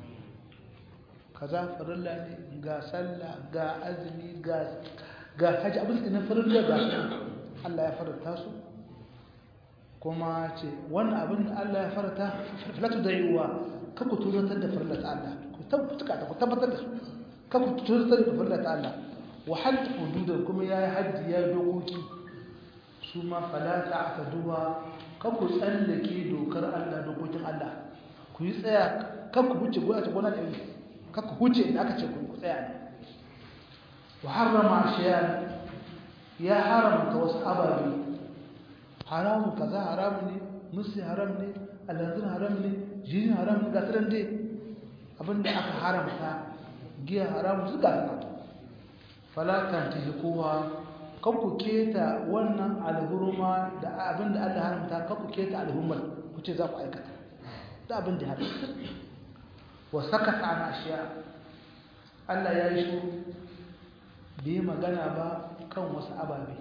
kaza farilla ne ga sallah ga azumi ga haji abin da na farilla ga Allah ya farata su kuma ce wannan abin da Allah ya farata falatu da yiwa kaku tuzantar da farilla ta Allah ku tabbatar da su kaku tuzantar da farilla ta Allah wa hadd hududan kuma ya haddi ya dokoki su ma fala ta'taduha kaku tsallake dokar Allah dokokin Allah ku yi tsaya kan ku huce gona ta gona da yi kan ku huce da aka ce ku tsaya ne wa harrama ashiya ya haramta wasu ababe haramun kaza haramun ne musu haram ne alhanzin haram ne jini haram ne gasiran dai abinda aka haramta giya haramun su gasa falatan ta kowa kan ku keta wannan alhurma da abinda Allah haramta kan ku keta alhurmar ku ce za ku aikata da abin da haɗu wa sakata an ashiya Allah ya yi shuru bai magana ba kan wasu ababe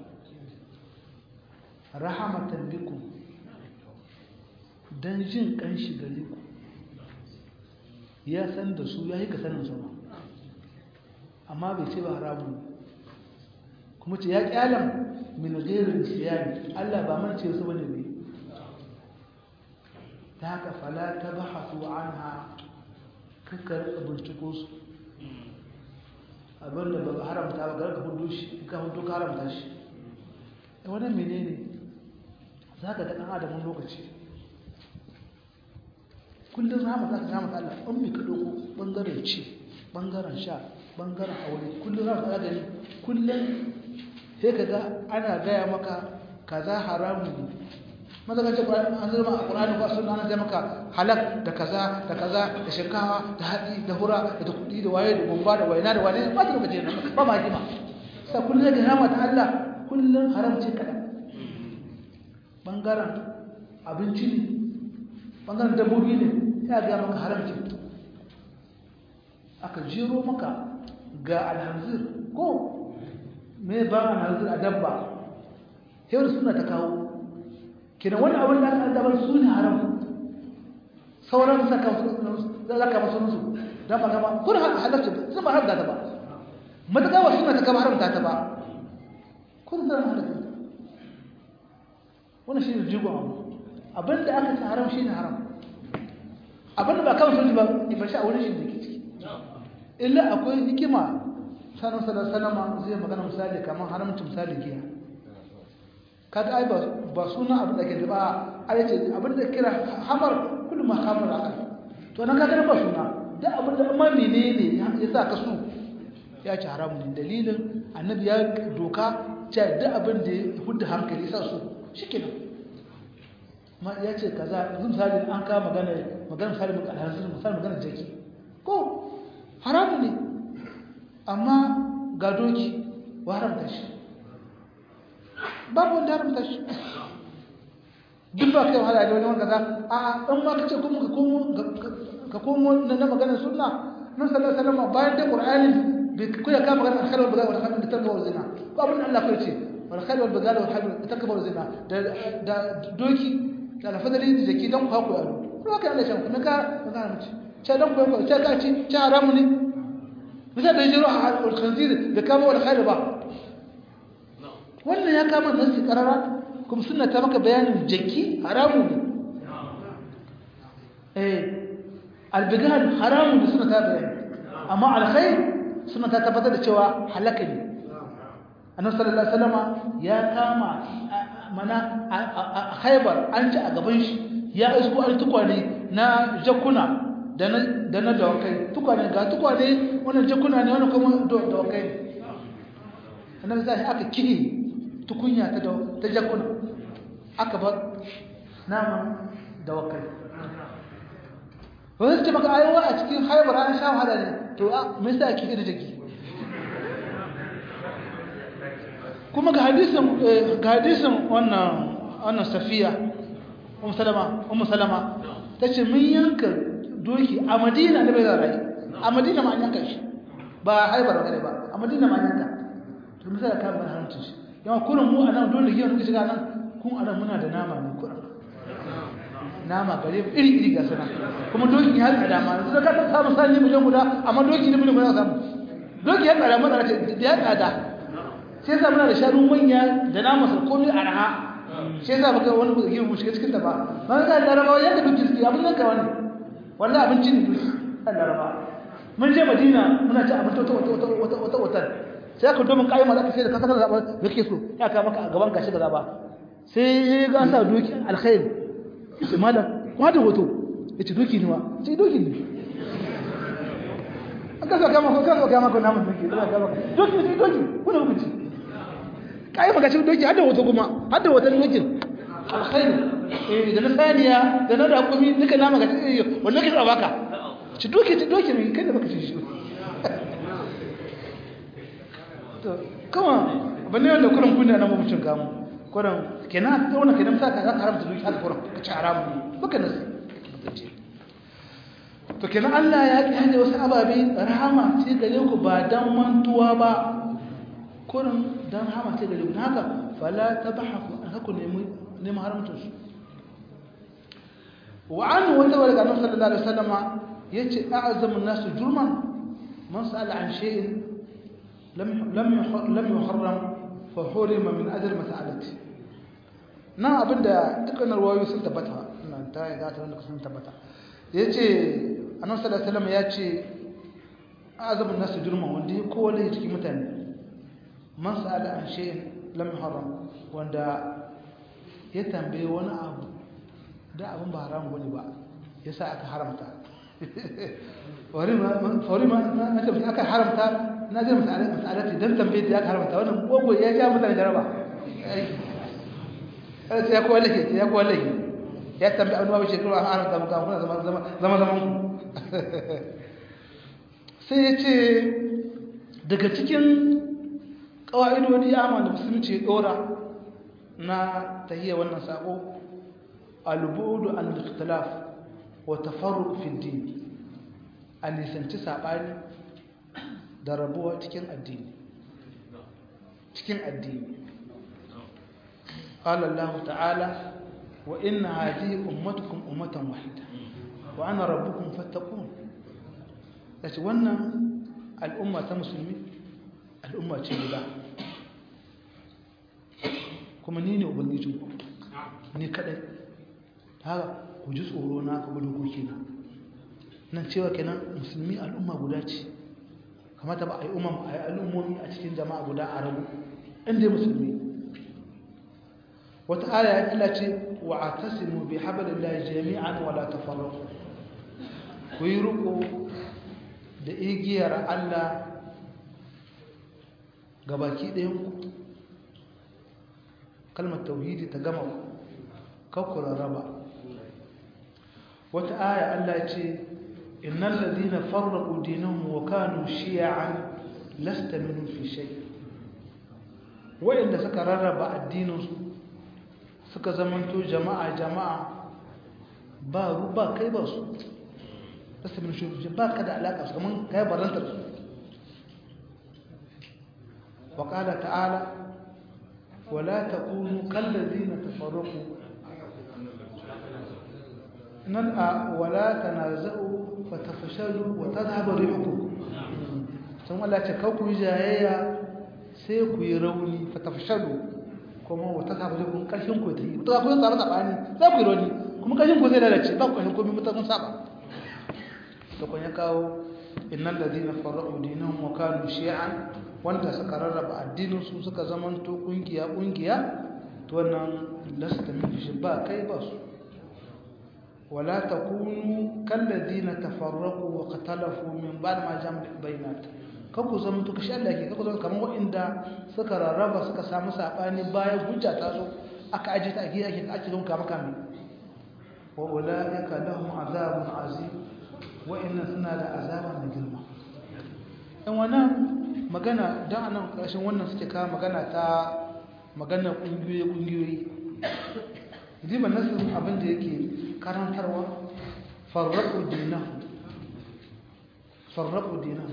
rahamatan bikum dan jin kanshi gare ku ya san da su ya yi ka sanin sama amma bai ce ba haramun kuma ce ya kyalam min gairin siyami Allah ba mance su bane ne ta haka fala ta bahasu anha kakkar binciko su abinda ba haramta ba garka hudu shi ka hudu ka haramta shi da wannan menene za ka ga ɗan adamin lokaci kullum rahama za ka rahama Allah an mi ka ɗauko ɓangaren ci ɓangaren sha ɓangaren aure kullum rahama za ka gani kullum sai ka ga ana gaya maka kaza haramun ne maza ka ce an zama a ƙur'ani ba sun ana zai maka halak da kaza da shinkawa da haɗi da hura da kuɗi da waye da gumba da waina da wane ba ta lokaci nan ba ma jima sa kullum da rahama ta Allah kullum haramci kaɗan ɓangaren abinci ne ɓangaren dabbobi ne ya ga maka haramci aka jiro maka ga alhanzir ko me ba alhanzir a dabba yau suna ta kawo kenan wani abin da aka dabar su ne haram sauran saka masu nusu don ba gama kuna halarci sun ba haramta ta ba matuƙa wa suna ta kama haramta ta ba kuna zara halarci wani shi ne jigon abu abin da aka ci haram shi ne haram abin da ba kama sun ji ba ifashi a wani shi da ke ciki illa akwai hikima sanar salama zai magana misali kamar haramcin misali giya kaga ai ba suna abin da ke da ba ai ce abin da kira hamar kullum ma hamar akal to nan kaga ba suna da abin da amma menene ya sa ka su ya ci haramun dalilin annabi ya doka ce da abin da ya hudda hankali sa su shikenan ma ya ce kaza yanzu misali an ka magana misali mun alhanzir misali magana jaki ko haramun ne amma ga doki wa haramta shi babu wanda haramta shi duk ba kai wahala da wani kaza a in ma kace kuma ka komo na maganar sunna nan sallallahu alaihi wasallam bayan da qur'ani bai kuya kama ganin alkhairu wal bagala wal hamd da tarka wal zina ko abin Allah kai ce wal khairu wal bagala wal hamd da tarka wal zina da doki da alfadari da jaki dan ku haku yaro ko kai Allah shan kuma ka magana mace ce dan ku ce ka ci ce haramu ne bisa da jiro al khanzir da kama wal khairu ba wannan ya kama nasi karara kuma sunna ta maka bayanin jaki haramu ne albigal haramun da suna ta bayani amma alkhair suna ta tabbatar da cewa halaka ne annabi sallallahu alaihi wasallama ya kama mana a Khaibar an ci a gaban shi ya isko an tukwane na jakuna da na dawakai tukwane ga tukwane wannan jakuna ne wannan kuma dawakai ne annabi sai aka kihi tukunya ta jakuna aka bar naman dawakai wani ce maka ayowa a cikin haibar an sha wahala ne to a mai sa ake da jiki kuma ga hadisin wannan safiya ummu salama ta ce mun yanka doki a madina da bai zarai a madina ma an yanka shi ba haibar ba ba a madina ma an yanka to misali ka bar haramcin shi yawan kurin mu a nan dole giyan kuka shiga nan kun a nan muna da nama ne kurin nama gare iri ga sana kuma doki ya tsada ma yanzu ka ta samu sani miliyan guda amma doki ne miliyan guda samu doki ya tsada matsala ce da ya tsada sai sa muna da shanu manya da nama sa komai araha sai sa baka wani buga mu shiga cikin ta ba ban ga larabawa yadda doki suke abin nan ka wani wallahi abinci ne doki kan larabawa mun je madina muna ci abinci wata sai ka domin kai ma za ka sai da kasar zaba yake so ya ka maka a gaban gashi da zaba sai ga sa doki alkhair sai malam kuma da hoto yace doki ne ma sai doki ne an kasa kama ko namun doki da kama doki ne doki kuna hukunci kai maka shi doki har da hoto kuma har da hoton dokin alkhair da na saniya da na dakumi duka na maka wannan ke tsabaka ci doki ne kai da baka ci shi to kuma bane wanda kullum kunna na mutuncin gamu kuran kenan ta wannan kenan saka zaka haramta duki alquran ka ci haramu baka nasu to kenan Allah ya kiyaye wasu ababe rahama ce gare ku ba dan mantuwa ba kuran dan rahama ce gare ku haka fala tabahu haku ne mu haramta su wa an wanda wala annabi sallallahu alaihi wasallam yace a'zamu an-nas jurman man sa'ala an shay'in lam yuharram fa hurima min ajr mas'alati na abinda dukkan ruwayoyi sun tabbata nan ta ga ta wanda sun tabbata yace annabi sallallahu alaihi wasallam yace azamun nasu jurman wanda ko wanda cikin mutane man sa'ala an shay'in lam yuharram wanda ya tambaye wani abu da abin ba haram bane ba yasa aka haramta farima na tafi aka haramta na zai mas'alati dan tambaye da aka haramta wannan gogo ya ja mutane jaraba sai ya kwallake ya tambaye annuwa bai shekaru an haramta muka kuna zama sai ya ce daga cikin ƙawa'idodi amma da musulunci ya ɗora na tahiyya wannan sako al-bu'du an al-ikhtilaf wa tafarruq fi ad-din an nisanci sabani da rabuwa cikin addini qala Allah ta'ala wa inna hadhihi ummatukum ummatan wahida wa ana rabbukum fattaqun yace wannan al'umma ta musulmi al'umma ce guda kuma ni ne ubangijinku ni kadai haka ku ji tsoro na ka gudu kuke na nan cewa kenan musulmi al'umma guda ce kamata ba a yi al'ummomi a cikin jama'a guda a rabu inda musulmi wata aya ya kila ce wa atasimu bi hablillahi jami'an wa la tafarraqu ku yi riko da igiyar Allah gabaki ɗayan ku kalmar tauhidi ta gama kakkura raba wata aya Allah ce innal ladina farraqu dinahum wa kanu shi'an lasta minhum fi shay wa'inda suka rarraba addininsu suka zamanto jama'a ba kai ba su lasta minhum fi shay ba ka da alaka su kaman kai barantar su wa qala ta'ala wala takunu kallazina tafarraqu wala tanaza'u fatafshalu wa tadhhabu rihukum sun Allah ce ku yi jayayya sai ku yi rauni fatafshalu kuma wa tadhhabu rihukum karshen ku tayi to ku tsara tsabani sai ku yi rauni kuma karshen ku zai lalace ba ku karshen komai mutakun saba to kun ya kawo innal ladina farraqu dinahum wa kanu shi'an wanda suka rarraba addinin su suka zamanto kungiya to wannan lasta min shi ba kai ba su wala takunu kal ladina tafarraqu wa qatalafu min ba'd ma jam bainat kaku zamanto kashi Allah yake kaku zamanto kamar wanda suka rarraba suka samu sabani bayan hujja ta zo aka aje ta ake ake don kama kame wa ulaika lahum azabun azim wa inna suna da azaba mai girma in wannan magana don anan ƙarshen wannan suke kawo magana ta magana ƙungiyoyi jiban nasu abin da yake karantarwa farraƙu dinahu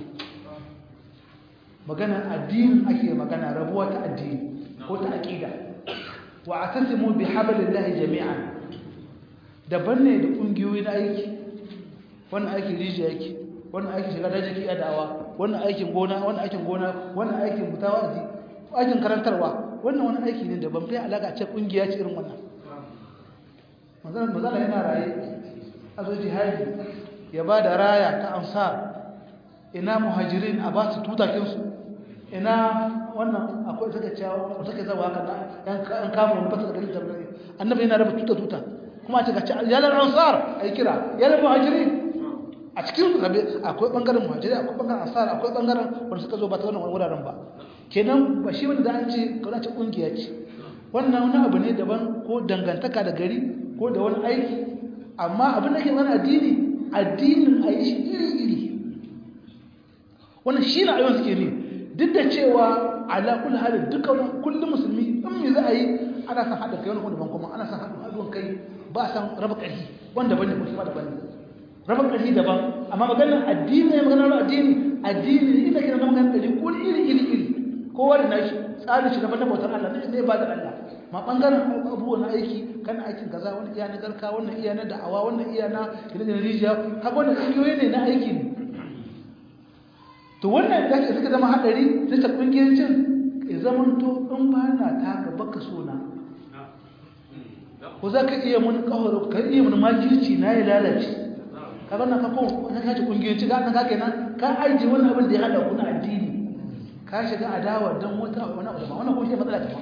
magana addinin ake magana rabuwa ta addini ko ta aƙida wa a tasimu bi hablillahi jami'an daban ne da ƙungiyoyi na aiki wannan aikin rijiya yake wannan aikin shiga daji ki adawa wannan aikin gona wannan aikin mutawazi aikin karantarwa wannan wani aiki ne da ban bai alaka ce kungiya ce irin wannan manzala yana raye a zo jihadi ya ba da raya ta ansar ina muhajirin a ba su tutakin su ina wannan akwai saka cewa saka zawa haka yan kama wani fasa da gari tabbare annabi yana raba tuta kuma a ce ga yalan ansar ai kira yalan muhajirin a cikin rabe akwai bangaren muhajiri akwai bangaren ansar akwai bangaren wanda suka zo ba ta wannan wuraren ba kenan ba shi wanda da an ce kauna ce kungiya ce wannan wani abu ne daban ko dangantaka da gari ko da wani aiki amma abin da ke mana addinin a yi shi iri-iri wannan shi na ayyuan suke ne duk da cewa ala kulli halin dukkan kullum musulmi in me za a yi ana san haɗa kai wani kuma daban kuma ana san haɗuwan kai ba san raba ƙarfi wanda bane ko shi ba daban ne raba ƙarfi daban amma maganar addini ne maganar addini ita kira maganar ɗari ko iri kowa da nashi tsarin shi daban na bautar Allah ne ba da Allah ma bangaren abubuwan aiki kan aikin kaza wani iya na garka wannan iya na da'awa wannan iya na gidan rijiya haka wannan kungiyoyi ne na aiki ne to wannan da suka zama hadari sai ta kungiyancin ya zama to in ba na taka baka sona ko za ka iya mun kawar ka iya mun makirci na ya lalace kaga nan ka ko na kace kungiyanci ga nan ka kenan ka aije wannan abin da ya hada ku na addini ka shiga adawa dan wata wani abu wannan ko shi matsala ce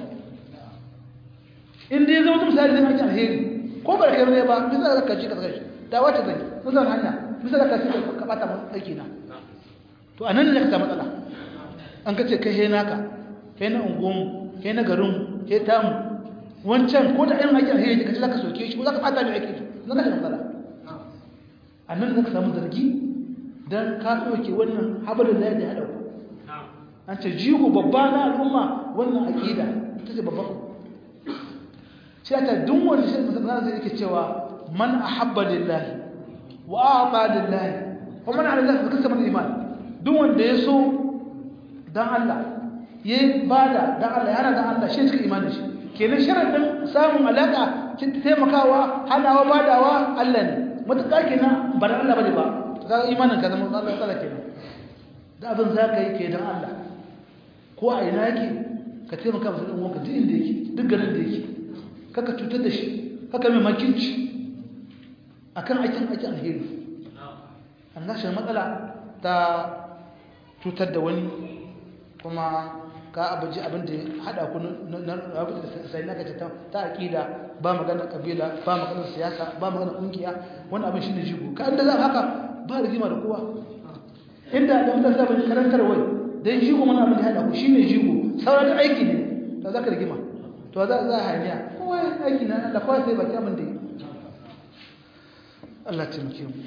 in dai zama mutum sai zai ake alheri ko ba kai ne ba bisa da kaci ka kaci da wace zai mun zan hanya bisa da kaci ka bata mun aiki na to anan ne ka samu matsala an kace kai he naka kai na ungon kai na garin kai tamu wancan ko da irin aikin alheri kace zaka soke shi ko zaka bata mai aiki zaka da matsala anan ne ka samu zargi dan ka soke wannan habalin da ya hada ku an ce jigo babba na al'umma wannan aqida ita ce babban sai ta duk wanda shi musulman zai yake cewa man ahabba lillahi wa a'ta lillahi wa man ala lillahi fakasa man iman duk wanda ya so dan Allah ya bada dan Allah yana dan Allah shi cikin imanin shi kenan sharadin samun alaka kin taimakawa hanawa badawa Allah ne mutaka kenan ba dan Allah bane ba kaga imanin ka zama Allah tsala kenan da abin zaka yi ke dan Allah ko a ina yake ka taimaka masa dan uwanka duk inda yake duk garin da yake kaka cutar da shi kaka mai makinci akan aikin alheri an gashi matsala ta cutar da wani kuma ka abuji abin da hada ku na rabu da sai na kace ta aqida ba magana kabila ba magana siyasa ba magana kungiya wannan abin shine jigo ka inda za haka ba rigima da kowa inda da mutum zai karantar wai dan jigo mana abin da hada ku shine jigo sauran aiki ne to zaka rigima to za a hanya kowa aiki na Allah kowa sai baki abin da yi Allah taimake mu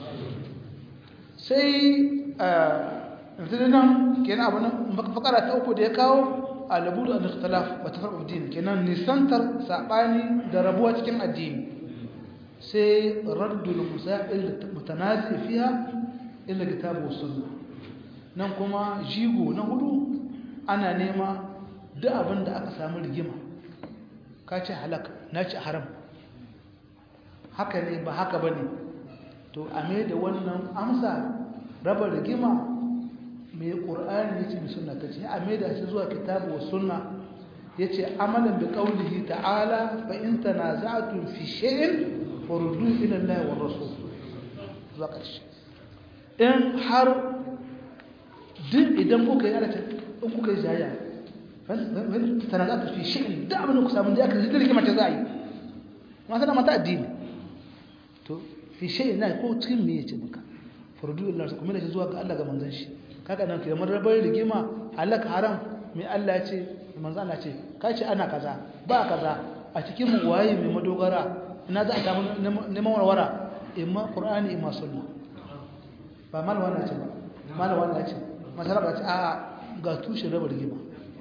sai yanzu nan kenan abin fakara ta uku da ya kawo alabudu al-ikhtilaf wa tafarruq din kenan nisantar sabani da rabuwa cikin addini sai raddul masail mutanazi fiha illa kitab wa sunnah nan kuma jigo na hudu ana nema duk abin da aka samu rigima ka ce halaka na ce haram haka ne ba haka ba ne to a mai da wannan amsa raba rigima mai ƙur'ani ya ce mai suna ta ce a mai da shi zuwa kitabu wa suna ya ce amalan bi ƙaunihi ta'ala fa in tanaza'tum fi shay'in faruddu ila Allah wa rasul zuwa ƙarshe in har duk idan kuka yi alata in kuka yi jaya tanaza'tum fi shay'in da abin da ku samu da aka yi rigima ta za a yi ma sana mata addini to fi shay'in na ko cikin me yace maka faruddu ila Allah kuma da shi zuwa ga Allah ga manzon shi kaga nan kamar rabar rigima halaka haram mai Allah ya ce manzo Allah ce kai ce ana kaza ba kaza a cikin mu waye mai madogara ina za a samu neman warwara imma qur'ani imma sunna ba mal wannan ce ba mal wannan ce masala ba ce a ga tushen rabar rigima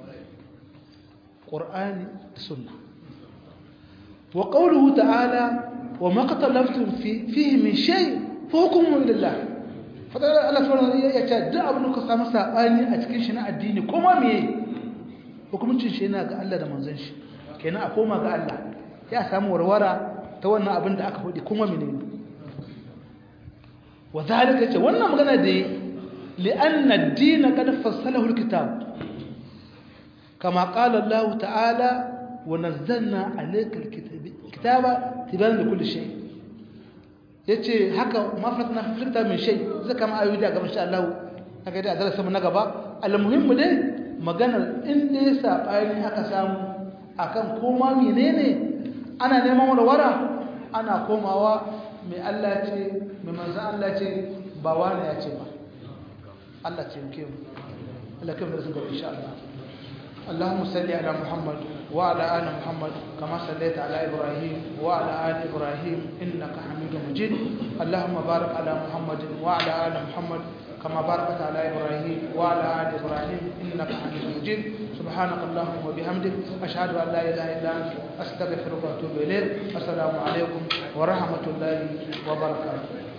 qur'ani da sunna wa qawluhu ta'ala wa ma qatalaftum fihi min shay fa hukmuhu lillah fadar Allah subhanahu ya ce duk abin da ka samu sabani a cikin shi na addini kuma meye hukuncin shi yana ga Allah da manzon shi kenan a koma ga Allah ya samu warwara ta wannan abin da aka faɗi kuma menene wa zalika ce wannan magana da li'anna ad-din qad fassalahu al-kitab kama qala Allah ta'ala wa nazzalna alayka al-kitaba tibanan li kulli shay yace haka mafatna fitta min shay zai kama ayoyi da gaban insha Allah kaga da darasa mu na gaba almuhimmu dai maganar inda ya sabani aka samu akan koma menene ana neman warwara ana komawa mai Allah ce mai manzo Allah ce ba wani ya ce ba Allah ce muke mu Allah kamar su gaba insha Allah اللهم صل على محمد وعلى آل محمد كما صليت على إبراهيم وعلى آل إبراهيم إنك حميد مجيد اللهم بارك على محمد وعلى آل محمد كما باركت على إبراهيم وعلى آل إبراهيم إنك حميد مجيد سبحانك اللهم وبحمدك أشهد أن لا إله إلا أنت أستغفرك وأتوب إليك السلام عليكم ورحمة الله وبركاته